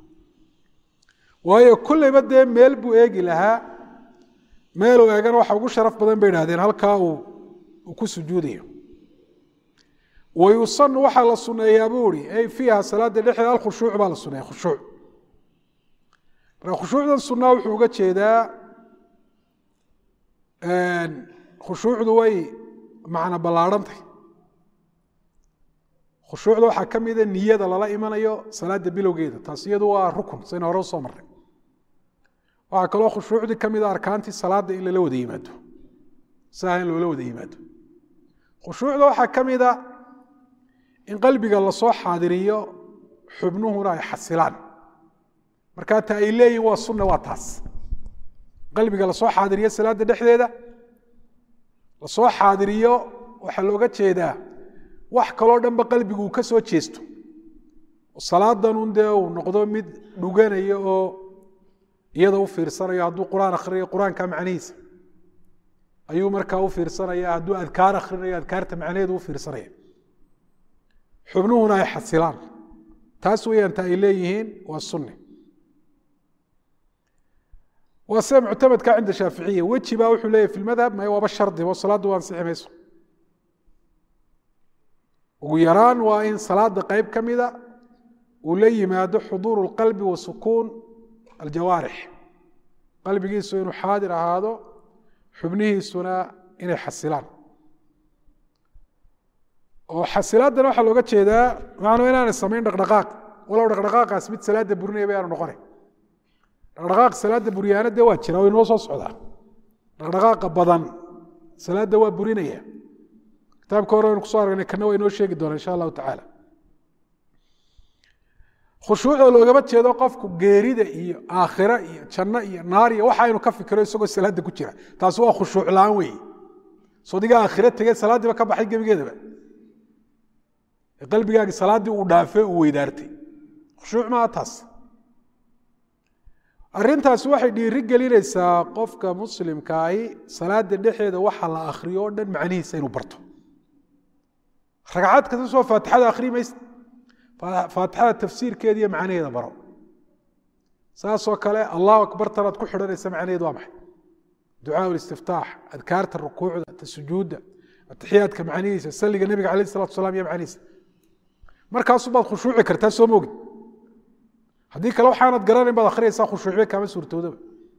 waayo kulleyba dee meel buu eegi lahaa meeluu eegana waxa ugu sharaf badan bay idhahdeen halkaa uu ku sujuudayo wayusanu waxaa la suneeyaa buu ihi ay fiiha salaada dhexdeeda alkhushuuc baa la suneeya khushuuc marka khushuucdan sunnaa wuxuu uga jeedaa khushuucdu way macna ballaadhan tahay khushuucda waxaa ka mida niyada lala imanayo salaada bilowgeeda taas iyadu waa rukun sayna hore usoo marray waxaa kaloo khushuucdii ka mida arkaantii salaada in lala wada yimaado saha in loola wada yimaado khushuucda waxaa ka mida in qalbiga lasoo xaadiriyo xubnuhuna ay xasilaan markaa ta ay leeyihin waa sunna waa taas qalbiga lasoo xaadiriyo salaada dhexdeeda lasoo xaadiriyo waxaa looga jeedaa wax kaloo dhanba qalbigu uu ka soo jeesto salaadanun dee uu noqdo mid dhuganayo oo iyada u fiirsanayo hadduu qur-aan akhrinayo qur-aanka macnihiisa ayuu markaa u fiirsanaya hadduu adkaar akhrinayo adkaarta macnaheedu u fiirsanaya xubnuhuna ay xasilaan taas weeyaan ta ay leeyihiin waa sunni waa sida muctamadka cinda shaaficiya weji baa wuxuu leeyahy fi lmadhab maya waaba shardi oo salaaddu waa ansixi mayso ugu yaraan waa in salaada qayb ka mida uu la yimaado xuduuru اlqalbi wa sukuun aljawaarix qalbigiisu inuu xaadir ahaado xubnihiisuna inay xasilaan oo xasilaadana waxaa looga jeedaa macnuu inaanay samayn dhaqdhaqaaq walow dhaqdhaqaaqaas mid salaada burinaya bayaanu noqonay dhaqdhaqaaq salaada buryaana dee waa jira oo inoo soo socdaa dhaqdhaqaaqa badan salaada waa burinaya kitaabka hore aynu kusoo aragnay kana waa inoo sheegi doona insha allahu tacaala khushuucda loogama jeedo qofku geerida iyo aakhira iyo janno iyo naar iyo waxa aynu ka fikiro isagoo salaada ku jira taasi waa khushuuc la-aan weeye sodiga aakhira tegey salaadiiba ka baxay gebigeedaba qalbigaagi salaaddii uu dhaafay uu weydaartay khushuuc maaha taas arrintaasi waxay dhiiri gelinaysaa qofka muslimka ahi salaada dhexeeda waxa la akhriyo oo dhan macnihiisa inuu barto ragcad kasta soo faatixada akhri maysa faatixada tafsiirkeeda iyo macnaheeda baro saasoo kale allahu akbar tanaad ku xidhanaysa macnaheedu waa maxay ducaa istiftaax adkaarta rukuucda tasujuuda atixiyaadka macnihiisa salliga nabiga calayhi salaatu wasalaam iyo macnihiisa markaasuu baad khushuuci kartaa soo moogid haddii kale waxaanad garanayn baad akhriyaysaa khushuucbe kaama suurtoodaba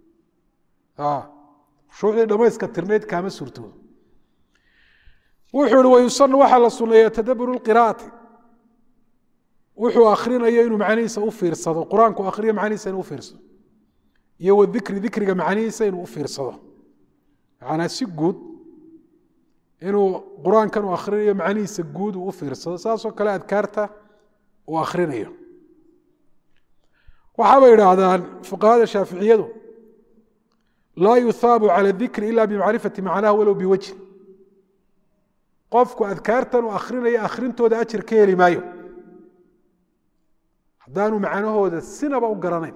khushuucdii dhamayska tirnayd kaama suurtoodo wuxuu ihi wayusanu waxaa la suneeya tadaburu lqiraa'ati wuxuu akhrinayo inuu macnihiisa u fiirsado qur-aanku akhriyo macnihiisa inuu u fiirsado iyo wadikri dikriga macnihiisa inuu u fiirsado macnaa si guud inuu qur-aankan uu akhrinayo macnihiisa guud uu u fiirsado saasoo kale adkaarta uu akhrinayo waxaabay idhaahdaan fuqahada shaaficiyadu laa yuhaabu cala dikri ila bimacrifati macnaha walow biwajhin qofku adkaartan uu akhrinayo akhrintooda ajar ka heli maayo haddaanu macnahooda sinaba u garanayn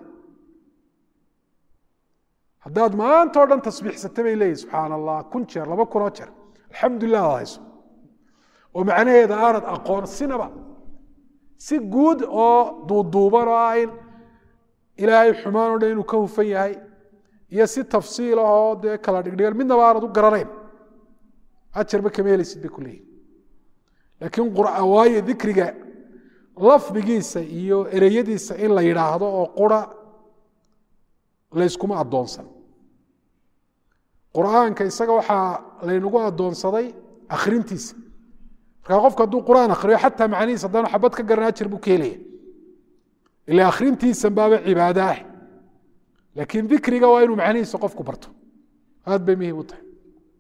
haddaad maanta o dhan tasbiixsata bay leeyihin subxaana allah 1,000 jeer 2,000 jeer alxamdulilah aad hayso oo macnaheeda aanad aqoon sinaba si guud oo duuduuban oo ah in ilaahay xumaan oo dhan inuu ka hufan yahay iyo si tafsiil ah oo dee kala dhigdhigan midnaba aanad u garanayn ajarba kama helaysid bay ku leeyihin laakiin qur'aan waayo dikriga lafdigiisa iyo ereyadiisa in la yidhaahdo oo qura layskuma addoonsan qur'aanka isaga waxaa laynagu addoonsaday akhrintiisa markaa qofku hadduu qur'aan akhriyo xataa macnihiisa haddaanu xabad ka garan ajar buu ka helaya ila akhrintiisan baaba cibaado ah laakiin dikriga waa inuu macnihiisa qofku barto aad bay muhiim u tahay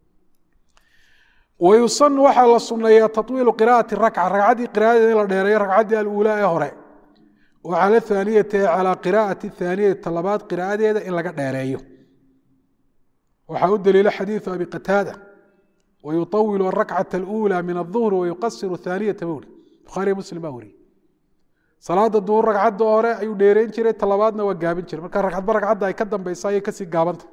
wayusan waxaa la sunneeyaa taطwiilu qira'ati rakca ragcaddii qira'adeeda in la dheereeyo ragcaddii aluulaa ee hore wa cala aaniyati calaa qira'ati aaniyati talabaad qira'adeeda in laga dheereeyo waxaa u daliilo xadiiثu abi qataada wayuطawilu arakcata اlأulى min الظuhri wayuqasiru aaniyata buri bukhaariy muslim baa wariyey salaada duhur ragcadda hore ayuu dheereyn jiray talabaadna waa gaabin jiray marka ragcadba ragcadda ay ka dambaysa ayay kasii gaabanta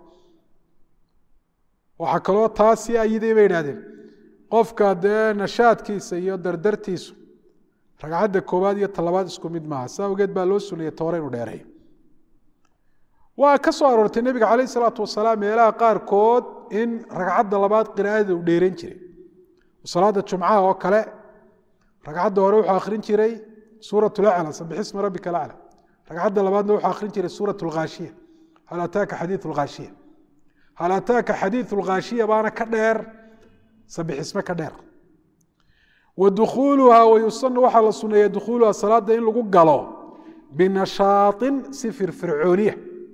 waxaa kaloo taasi ayiday bay idhahdeen qofka dee nashaadkiisa iyo dardartiisu ragcadda koowaad iyo talabaad isku mid maaha saa awgeed baa loo sunayay ta hore inuu dheereeyo waa ka soo aroortay nebiga calayh isalaatu wasalaam meelaha qaarkood in ragcadda labaad qiraa'ada uu dheereyn jiray salaada jumcaha oo kale ragcadda hore wuxuu akhrin jiray suurat lacla sabixisma rabbika lacla ragcadda labaadna wuxuu akhrin jiray suurat lghaashiya hal ataaka xadiiu lghaashiya hal ataaka xadiiu lghaashiya baana ka dheer sabixisme ka dheer wa dukhuuluhaa wayusanu waxaa la suneeya dukhuuluhaa salaada in lagu galo binashaaطin si firfircooniya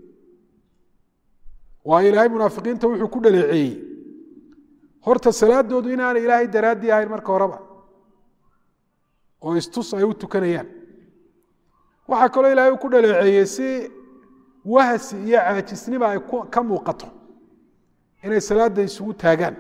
waayo ilaahay munaafiqiinta wuxuu ku dhaleeceeyey horta salaadoodu inaanay ilaahay daraaddii ahayn marka horeba oo istus ay u tukanayaan waxaa kaloo ilaahay uu ku dhaleeceeyey si wahsi iyo caajisnima ay ka muuqato inay salaada isugu taagaan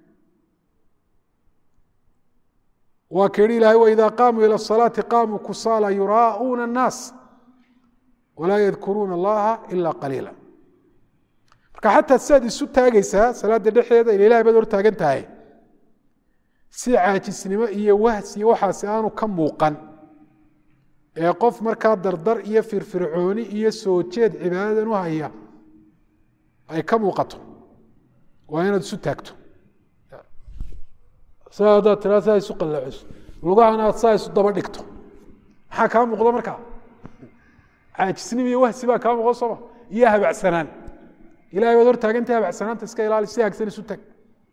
waa ka yihi ilahay waidaa qaamuu ila الصalaati qaamuu kusaala yuraa'uuna الnaas walaa yadkuruuna allaha ila qaliila marka xataa siaad isu taagaysaa salaada dhexdeeda ila ilahay baad hor taagan tahay si caajisnimo iyo wahsi iyo waxaasi aanu ka muuqan ee qof markaa dardar iyo firfircooni iyo soo jeed cibaadadan u haya ay ka muuqato waa inaad isu taagto saa haddaad tiraa saa isu qallaciso lugahana aad saa isu daba dhigto maxaa kaa muuqdo markaa caajisnimo iyo wahsi baa kaa muuqdo sooma iyo habacsanaan ilahay baad hor taagantay habacsanaanta iska ilaali si hagsan isu tag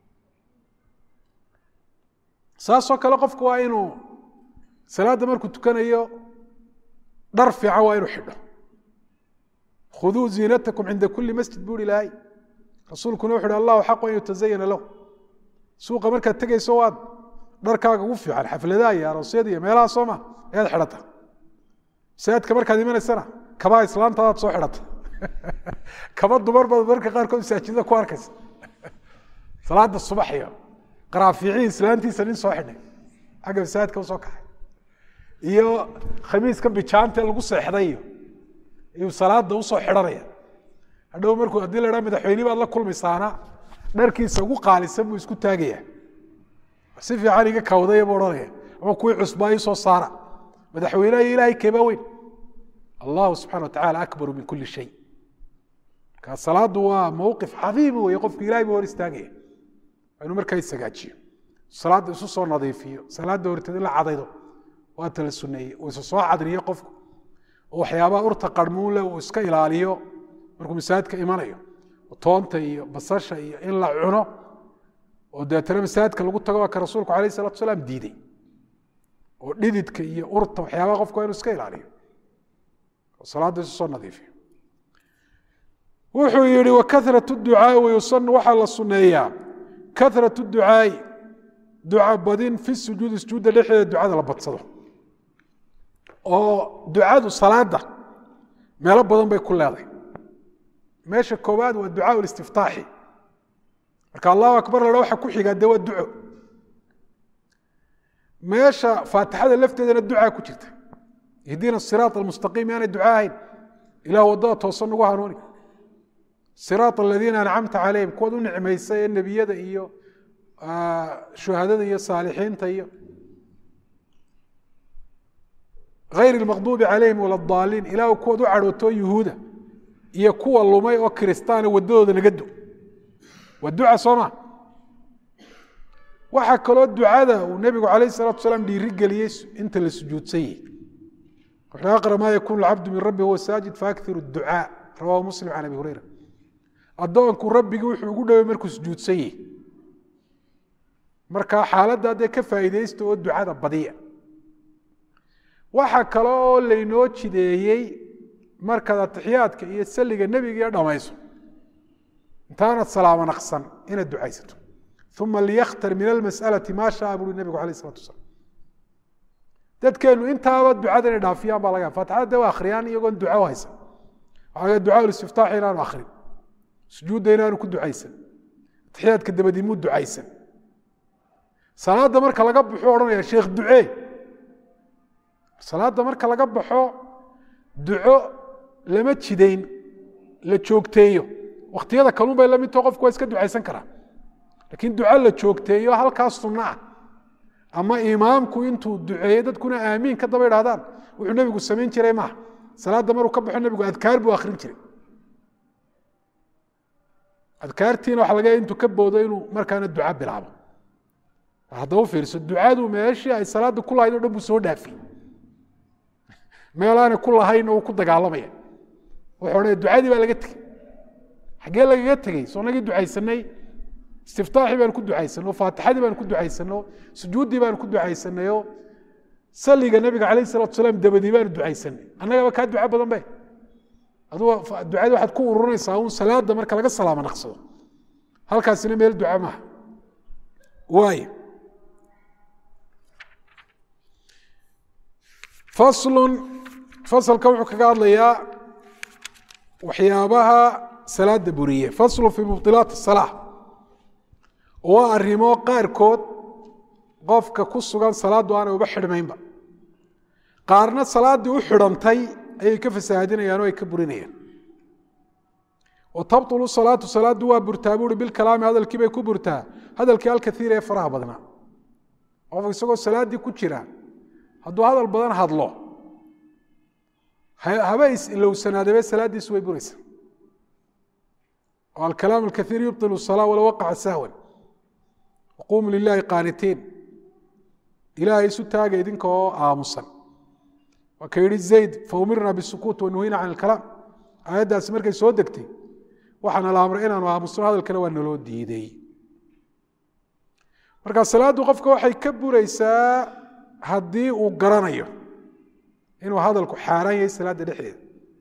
saasoo kale qofku waa inuu salaadda markuu tukanayo dhar fiican waa inuu xidho khuduu ziinatakum cinda kuli masjid buu ilaahay rasuulkuna wuxu uhi allahu xaqu an yutazayana lahu suuqa markaad tegayso waad dharkaaga ugu fiican xafladaha iyo aroosyada iyo meelaha sooma ayaad xidhata masaajidka markaad imanaysana kabaa islaantadaad soo xidhata kaba dumar baad marka qaarkood masaajida ku arkaysa salaada subax iyo qaraafiicii islaantiisa nin soo xidhay xagga masaajidka usoo kaxay iyo khamiiska bijaanta lagu seexday iyo salaada usoo xidhanaya hadhow markuu haddii la dhaa madaxweyne baad la kulmaysaana dharkiisa ugu qaalisan buu isku taagaya si fiican iga kawdaya buu odhanaya ama kuwii cusbaa ii soo saara madaxweyneha iyo ilaahay keebaa weyn allahu subxana wa tacala akbaru min kuli shay كصلاة وموقف عظيم ويقف إلهي بورستاقية إنه مركز سجاجي صلاة يسوع نظيفية صلاة دورت الله عضيده وأنت السنية ويسوع عدني يقف وحيابا أرتقى المولى وإسكيل عليه مركم مساعد كإيمانية وطونتي بصرشة إلا عنه ودتنا مساعد كاللي تقوى كرسولك عليه الصلاة والسلام ديدي وديدت كي أرتقى وحيابا قف كوين إسكيل عليه صلاة يسوع نظيفية wuxuu yidhi wakarat ducaa wayusan waxaa la sunneeyaa karat ducaai duca badin fi sujuudi sujuudda dhexdeeda ducada la badsado oo ducadu salaada meelo badan bay ku leedahay meesha koowaad waa ducaa istiftaaxi marka allahu akbar la waxa ku xiga dawaa duco meesha faatixada lafteedana ducaa ku jirta ihdina siraat almustaqiim yaana ducaahayn ilaah wadada toosan ugu hanuuni صراط الذين أنعمت عليهم كودوا نعميسي النبي إيو شهداء إيو صالحين تيو غير المغضوب عليهم ولا الضالين إلهو كودوا عروتو يهودا يكو اللومي وكريستان ودودو نقدو والدعاء صمع وحكى له الدعاء ذا والنبي عليه الصلاة والسلام دي رجل يسو انت اللي سجود سيء أقرأ ما يكون العبد من ربه هو ساجد فأكثر الدعاء رواه مسلم عن أبي هريرة addoonku rabbiga wuxuu ugu dhaway markuu sujuudsan yahay marka xaaladda ay ka faa'iideysto oo ducada badiya waxa kale oo leeynoo jideeyay marka taxiyaadka iyo salliga nabiga dhamayso intaana salaamo naqsan ina ducaysato thumma liyakhtar min almas'alati ma shaa abu nabiga alayhi salatu wasallam dadkeenu intaaba ducada inay dhaafiyaan baa laga faataxada waa akhriyaan iyagoo duco haysan waxa ducaa istiftaax inaan akhrin سجود إنه كده عيسى تحيات كده بدي مود عيسى صلاة دمر كلا جب حورنا يا شيخ دعاء صلاة دمر كلا جب حو دعاء لما تشدين لتشوكتيو وقت هذا كانوا بيلا متوقف كويس كده عيسى كره لكن دعاء لتشوكتيو هل كاصنع أما إمامكم أنتوا دعاء ده تكون آمين كده بير هذا والنبي يقول سمين شري معه صلاة دمر وكب النبي يقول أذكار بآخرين شري أذكارتين وحلقة أنتوا كبوا إنه مركان الدعاء بيلعبوا هذا هو فيرس الدعاء وماشي الصلاة كلها هاي نبوا سودا في ما يلانا كلها هاي نو كده قالمية وحنا الدعاء دي بلقتك حاجة لقتك صونا جد دعاء سنة استفتاحي بان كده دعاء سنة وفاتحة دي بان كده دعاء سنة سجود دي بان كده دعاء سنة يو سلي النبي عليه الصلاة والسلام دبدي بان دعاء سنة أنا بكاد دعاء بدن بيه هذا الدعاء واحد كون روني صاون صلاة ده مركز لقى الصلاة نقصه هل كان سنة ميل دعاء معه واي فصل كوحك قال لي وحيابها صلاة دبورية فصل في مبطلات الصلاة والرمو قاركود قفك كسوغان صلاة دوانا وبحر ما ينبع قارنا صلاة دي وحرمتي أي كيف ساعدين يانو يكبرينيا وتبطل الصلاة صلاة دوا برتابور بالكلام هذا الكيبي كبرتا هذا الكيال كثير يفرح بدنا أو في الصلاة دي كتيرة هذا البدن هذا الله هبايس لو سنة بس الصلاة دي سوي بريس والكلام الكثير يبطل الصلاة ولو وقع سهوا وقوم لله قانتين إلهي ستاق يدينك آمصا وكيري الزيد فأمرنا بالسكوت ونهينا عن الكلام هذا سمركي سودكتي وحنا الأمر إنا وآمصا هذا الكلام وأنه ديدي marka salaadu qofka waxay ka buraysaa hadii uu garanayo inuu hadalku xaaraan yahay salaada dhexdeeda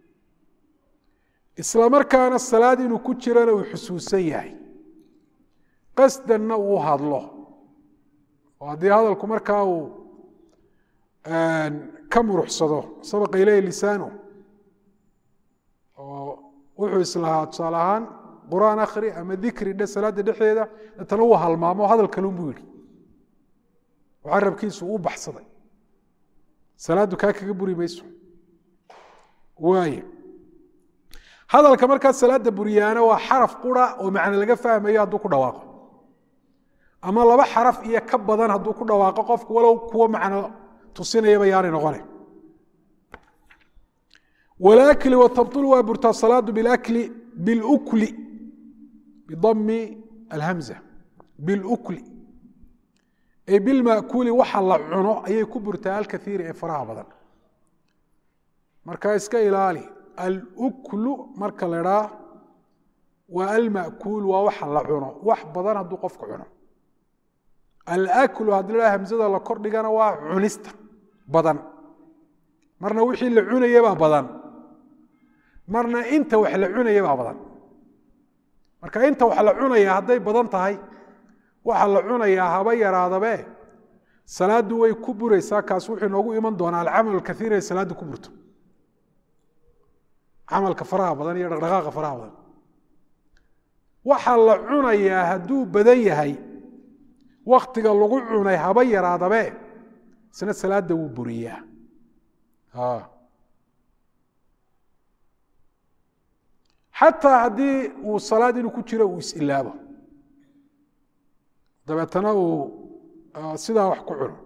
isla markaana salaad inuu ku jirana uu xusuusan yahay qasdanna uu hadlo oo hadii hadalku markaa uu ka muruxsado sabaqa ilayhi lisaanu oo wuxuu islahaa tusaale ahaan قرآن آخري أما ذكر ده صلاة ده تنوه المامو هذا الكلام بيقول وعرب كيس وبحث صدق صلاة كاك جبوري بيسو واي هذا الكمال كان صلاة بريانة وحرف قرى ومعنى لقى فاهم إيه هدوك دواقع أما الله بحرف إيه كبضان هدوك دواقع قفك ولو كوا معنى تصينا إيه بياني نغني والأكل والتبطل وبرتا الصلاة بالأكل bilukli bidami alhamza bilukli ay bilma'kuuli waxa la cuno ayay ku burtaa alkathiiri ee faraha badan marka iska ilaali aluklu marka la idhaa waa alma'kuul waa waxa la cuno wax badan hadduu qofku cuno alaklu haddii la hamzada la kor dhigana waa cunista badan marna wixii la cunaya baa badan marna inta wax la cunaya baa badan marka inta wax la cunaya hadday badan tahay waxa la cunayaa haba yaraadabe salaadu way ku buraysaa kaas wuxuu noogu iman doonaa alcamal alkathiir ee salaadu ku burto camalka faraha badan iyo dhaqdhaqaaqa faraha badan waxa la cunayaa hadduu badan yahay waktiga lagu cunay haba yaraadabe isna salaada wuu buriyaa xataa haddii uu salaad inuu ku jiro uu is-ilaabo dabeetana uu sidaa wax ku cuno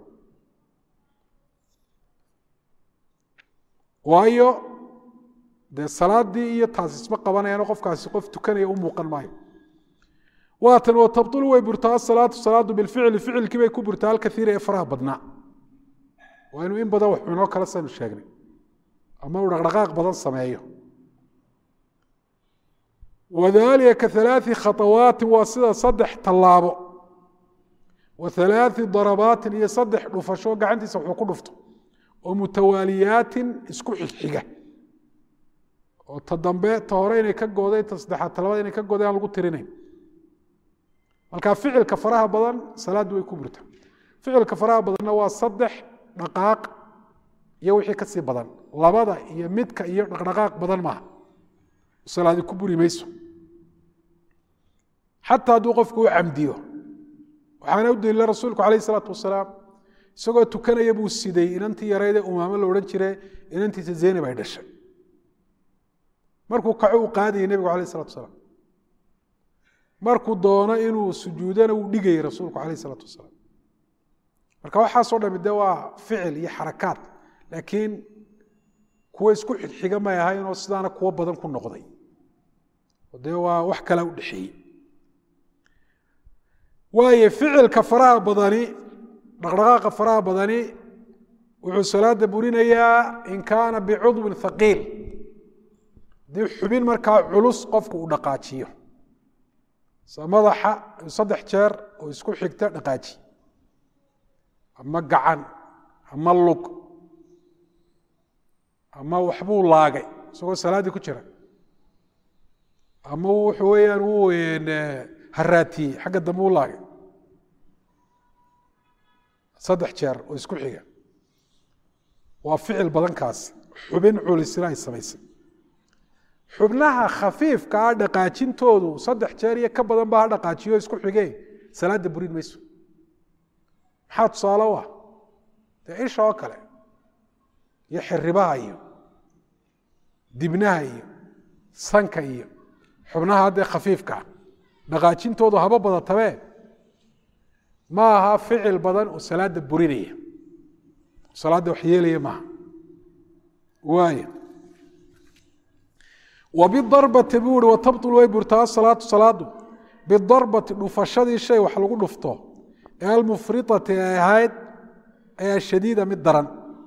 waayo dee salaadii iyo taas isma qabanayaan qofkaasi qof tukanaya u muuqan maayo waatan watabtulu way burtaa asalaatu salaadu bilficli ficilkii bay ku burtaa alkathiira ee faraha badnaa waa inuu in badan wax cuno kala saynu sheegnay ama uu dhaqdhaqaaq badan sameeyo wadalika kahalaaثi khaطawaatin waa sida 3 tallaabo وثلاث ضربات iyo 3 dhufasho gacantiisa wuxuu ku dhufto oo mutawaaliyaatin isku xiga oo tadambe ta hore inay ka gooday ta saddexaad talabada inay ka gooday aan lagu tirinayn marka ficilka faraha badan salaadu way ku burtaa ficilka faraha badanna waa 3 dhaqaaq iyo wixii ka sii badan labada iyo midka iyo dhaqdhaqaaq badan ma salaadu ku buri mayso xataa hadduu qofku u camdiyo waxaana u daliila rasuulku calayhi salaatu wasalaam isagoo tukanaya buu siday inantii yarayde umaamo la odhan jiray inantiisa zeynab ay dhashay markuu kaco u qaadayay nebigu calayhi salatu wasalaam markuu doono inuu sujuudana uu dhigayay rasuulku calayhi salaatu wasalaam marka waxaasoo dhami dee waa ficil iyo xarakaad laakiin kuwa isku xigxiga may ahaynoo sidaana kuwo badan ku noqday dee waa wax kala u dhexeeyey waayo ficilka faraha badani dhaqdhaqaaqa faraha badani wuxuu salaada burinayaa in kaana bicudwin thaqiil haddii xubin markaa culus qofku uu dhaqaajiyo madaxa 3 jeer oo isku xigta dhaqaaji ama gacan ama lug ama waxbuu laagay isagoo salaaddii ku jira ama wuxuu weeyaan uu haraatiyey xagga dambe u laagay 3 jeer oo isku xiga waa ficil badankaas xubin culisina ay samaysay xubnaha khafiifka ah dhaqaajintoodu 3 jeer iyo ka badan baa dhaqaajiyo isku xigay salaada burin mayso maxaa tusaale u ah dee isha oo kale iyo xiribaha iyo dibnaha iyo sanka iyo xubnaha haddee khafiifka ah dhaqaajintoodu haba badatabe ma aha ficil badan oo salaada burinaya salaada wax yeelaya maaha waayo وبالضربة بوري وتبطل ويبرتها الصلاة بالضربة دفشدي شيء وحلقوا دفته المفرطة هايد الشديدة من الدرن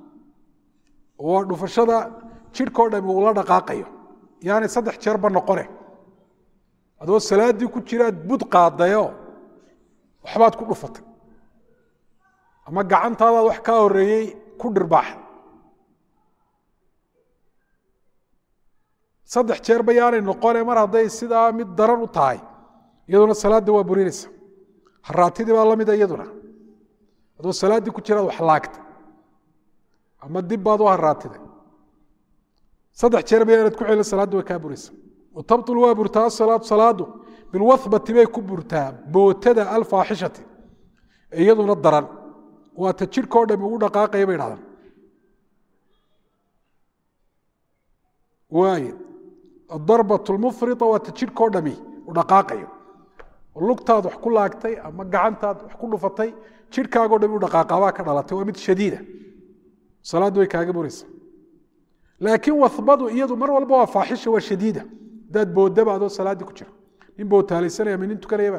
ودفشدا شيركو دم ولا دقاقيو يعني صدح شرب النقرة هذا الصلاة دي كنت شرات بدقة ضياء وحبات كل فط أما قعنت هذا وحكاه الرئي كل رباح 3 jeer bayaanay noqonay mar haday sidaa mid daran u tahay iyaduna salaada waa burinaysa haraatidii baa la mid iyaduna adoo salaadii ku jira wax laagta ama dib baad u haraatiday 3 jeer bayaanad ku celin salaada way ka buraysa وتبطل وابرتها صلاة بالوثبة bay ku burtaa bootada alfaaxishati iyaduna daran waa ta jirkoo dhan ugu dhaqaaqay bay dhadaan waaye الضربة المفرطة وتجير كودمي ودقاقيو ولقطاد wax ku laagtay ama gacantaad wax ku dhufatay jirkaaga dhamuu dhaqaaqa waa ka dhalatay waa mid shadiida salaadu way kaaga buraysaa laakiin wathbadu iyadu mar walba waa faaxisha waa shadiida dad boodaba adoo salaadii ku jira nin boo taalaysanaya min tukanayaba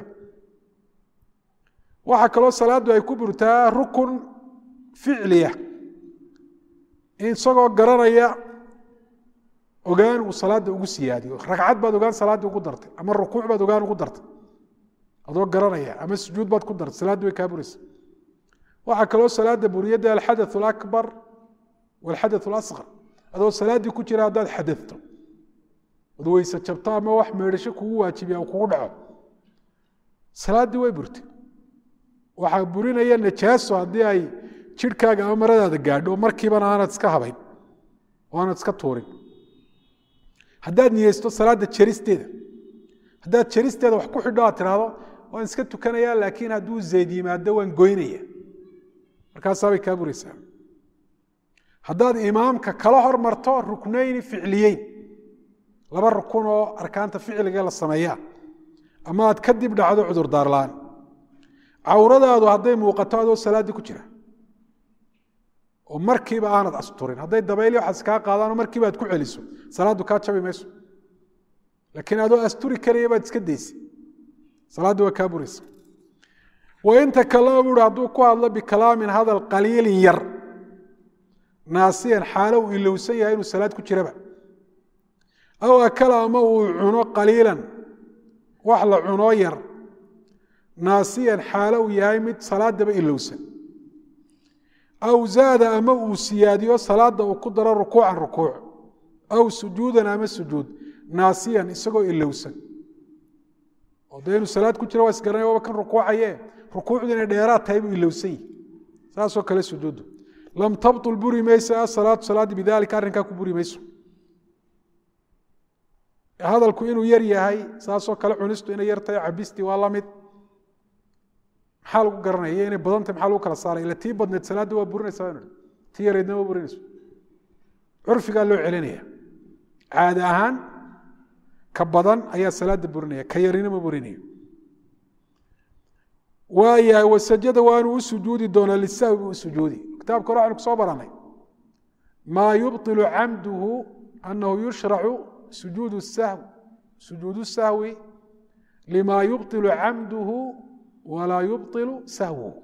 waxa kaloo salaadu ay ku burtaa rukun ficliya isagoo garanaya ogaan uu salaada ugu siyaadiyo ragcad baad ogaan salaada ugu dartay ama rukuuc baad ogaan ugu dartay adoo garanaya ama sujuud baad ku dartay salaadu way ka buraysaa waxa kaloo salaada buriyada al-hadath al-akbar wal-hadath al-asghar adoo salaadii ku jira hadaad xadathto wadwaysa jabta ama wax meedhasho kugu waajibiya oo kugu dhaco salaadii way burtay waxa burinaya najaaso hadii ay jirkaaga ama maradaada gaadho markiiba aanad iska habayn oo aanad iska tuurin haddaad niyeysto salaada jaristeeda haddaad jaristeeda wax ku xidho aad tiraahdo waan iska tukanayaa laakiin hadduu zayd yimaado waan goynaya markaasaa bay kaa buraysaa haddaad imaamka kala hormarto ruknayni ficliyeyn laba rukun oo arkaanta ficliga la sameeyaa ama aad kadib dhacdo cudurdaar la'aan cawradaadu hadday muuqato adoo salaadii ku jira oo markiiba aanad asturin hadday dabayli waxaas kaa qaadaan oo markiiba aad ku celiso salaadu kaa jabi mayso laakiin adoo asturi karaya baad iska daysay salaadu waa kaa buraysa وإن تكلم بردو كهذا بكلام هذا القليل ير ناسيا حاله إلا وسيا إنه صلاة كتيرة أو كلامه عنو قليلا وحلا عنو ير ناسيا حاله يهيمت صلاة دب إلا وسيا أو زاد أمه سيادي وصلاة وقدر الركوع عن ركوع أو سجودا أم السجود ناسيا إسقو إلا وسيا ودينو صلاة كتيرة واسقرنا وكان ركوع أيه ركوعنا ديرات تايب إلا وسيا ساسو كلا سجود لم تبطل بري ميسا صلاة بذلك أرنكا كبري ميسو هذا الكوين يري هاي ساسو كلا عنستو إنا يرتي عبستي والله مد حالو قرنا يعني بدنت محالو كلا صار إلا تي بدنت صلاة دوا برنا سانو تي يريدنا وبرنا عرفي قال له علينيا عاد أهان كبدن أي صلاة برنا كيرينا مبرنا ويا وسجد وانو سجودي دون للسهو سجودي كتاب قرآن صبرني ما يبطل عمده أنه يشرع سجود السهو لما يبطل عمده ولا يبطل سهوه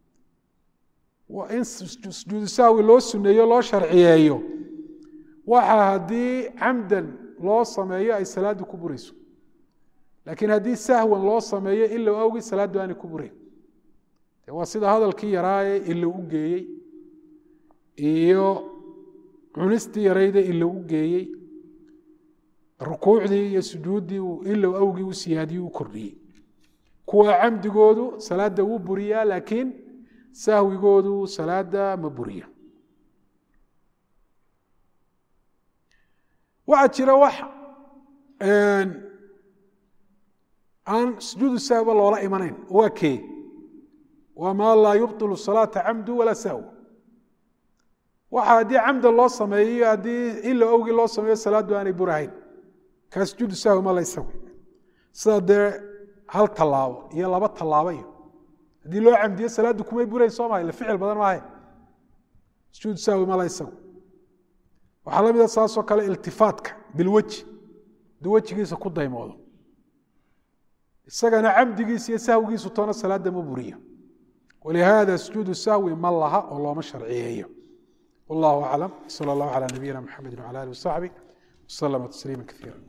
وإن سجود السهو لو سنية لو شرعية وهذه عمدا لو صمية أي صلاة كبريسو لكن هذه سهوا لو صمية إلا أوجي صلاة دواني كبري وسيد هذا الكي يراي إلا أوجي إيو عنستي يرايد إلا أوجي ركوع دي سجودي إلا أوجي وسيادي وكري كوا عمد جودو صلاة دو بريا لكن سهو جودو صلاة مبريا وعشرة واحد عن سجود السهو والله ولا إيمانين وكي وما لا يبطل الصلاة عمد ولا سهو وحادي عمد الله صميه هذه إلا أوجي الله صميه الصلاة دواني برهين كسجود السهو ما لا يسوي صدر هل طلاو يلا بطلاوي هذه لو عمدية الصلاة دوكم برهين صومها إلا فعل بدل ما هي سجود السهو ما لا يسوي وحلم إذا صار كلا التفاتك بالوجه دو وجه جيس كودا يموت السجن عمد جيس يسهو جيس وطنا الصلاة مبورية ولهذا سجود السهو ما الله والله ما شرعيه والله أعلم صلى الله على نبينا محمد وعلى آله وصحبه وسلم تسليما كثيرا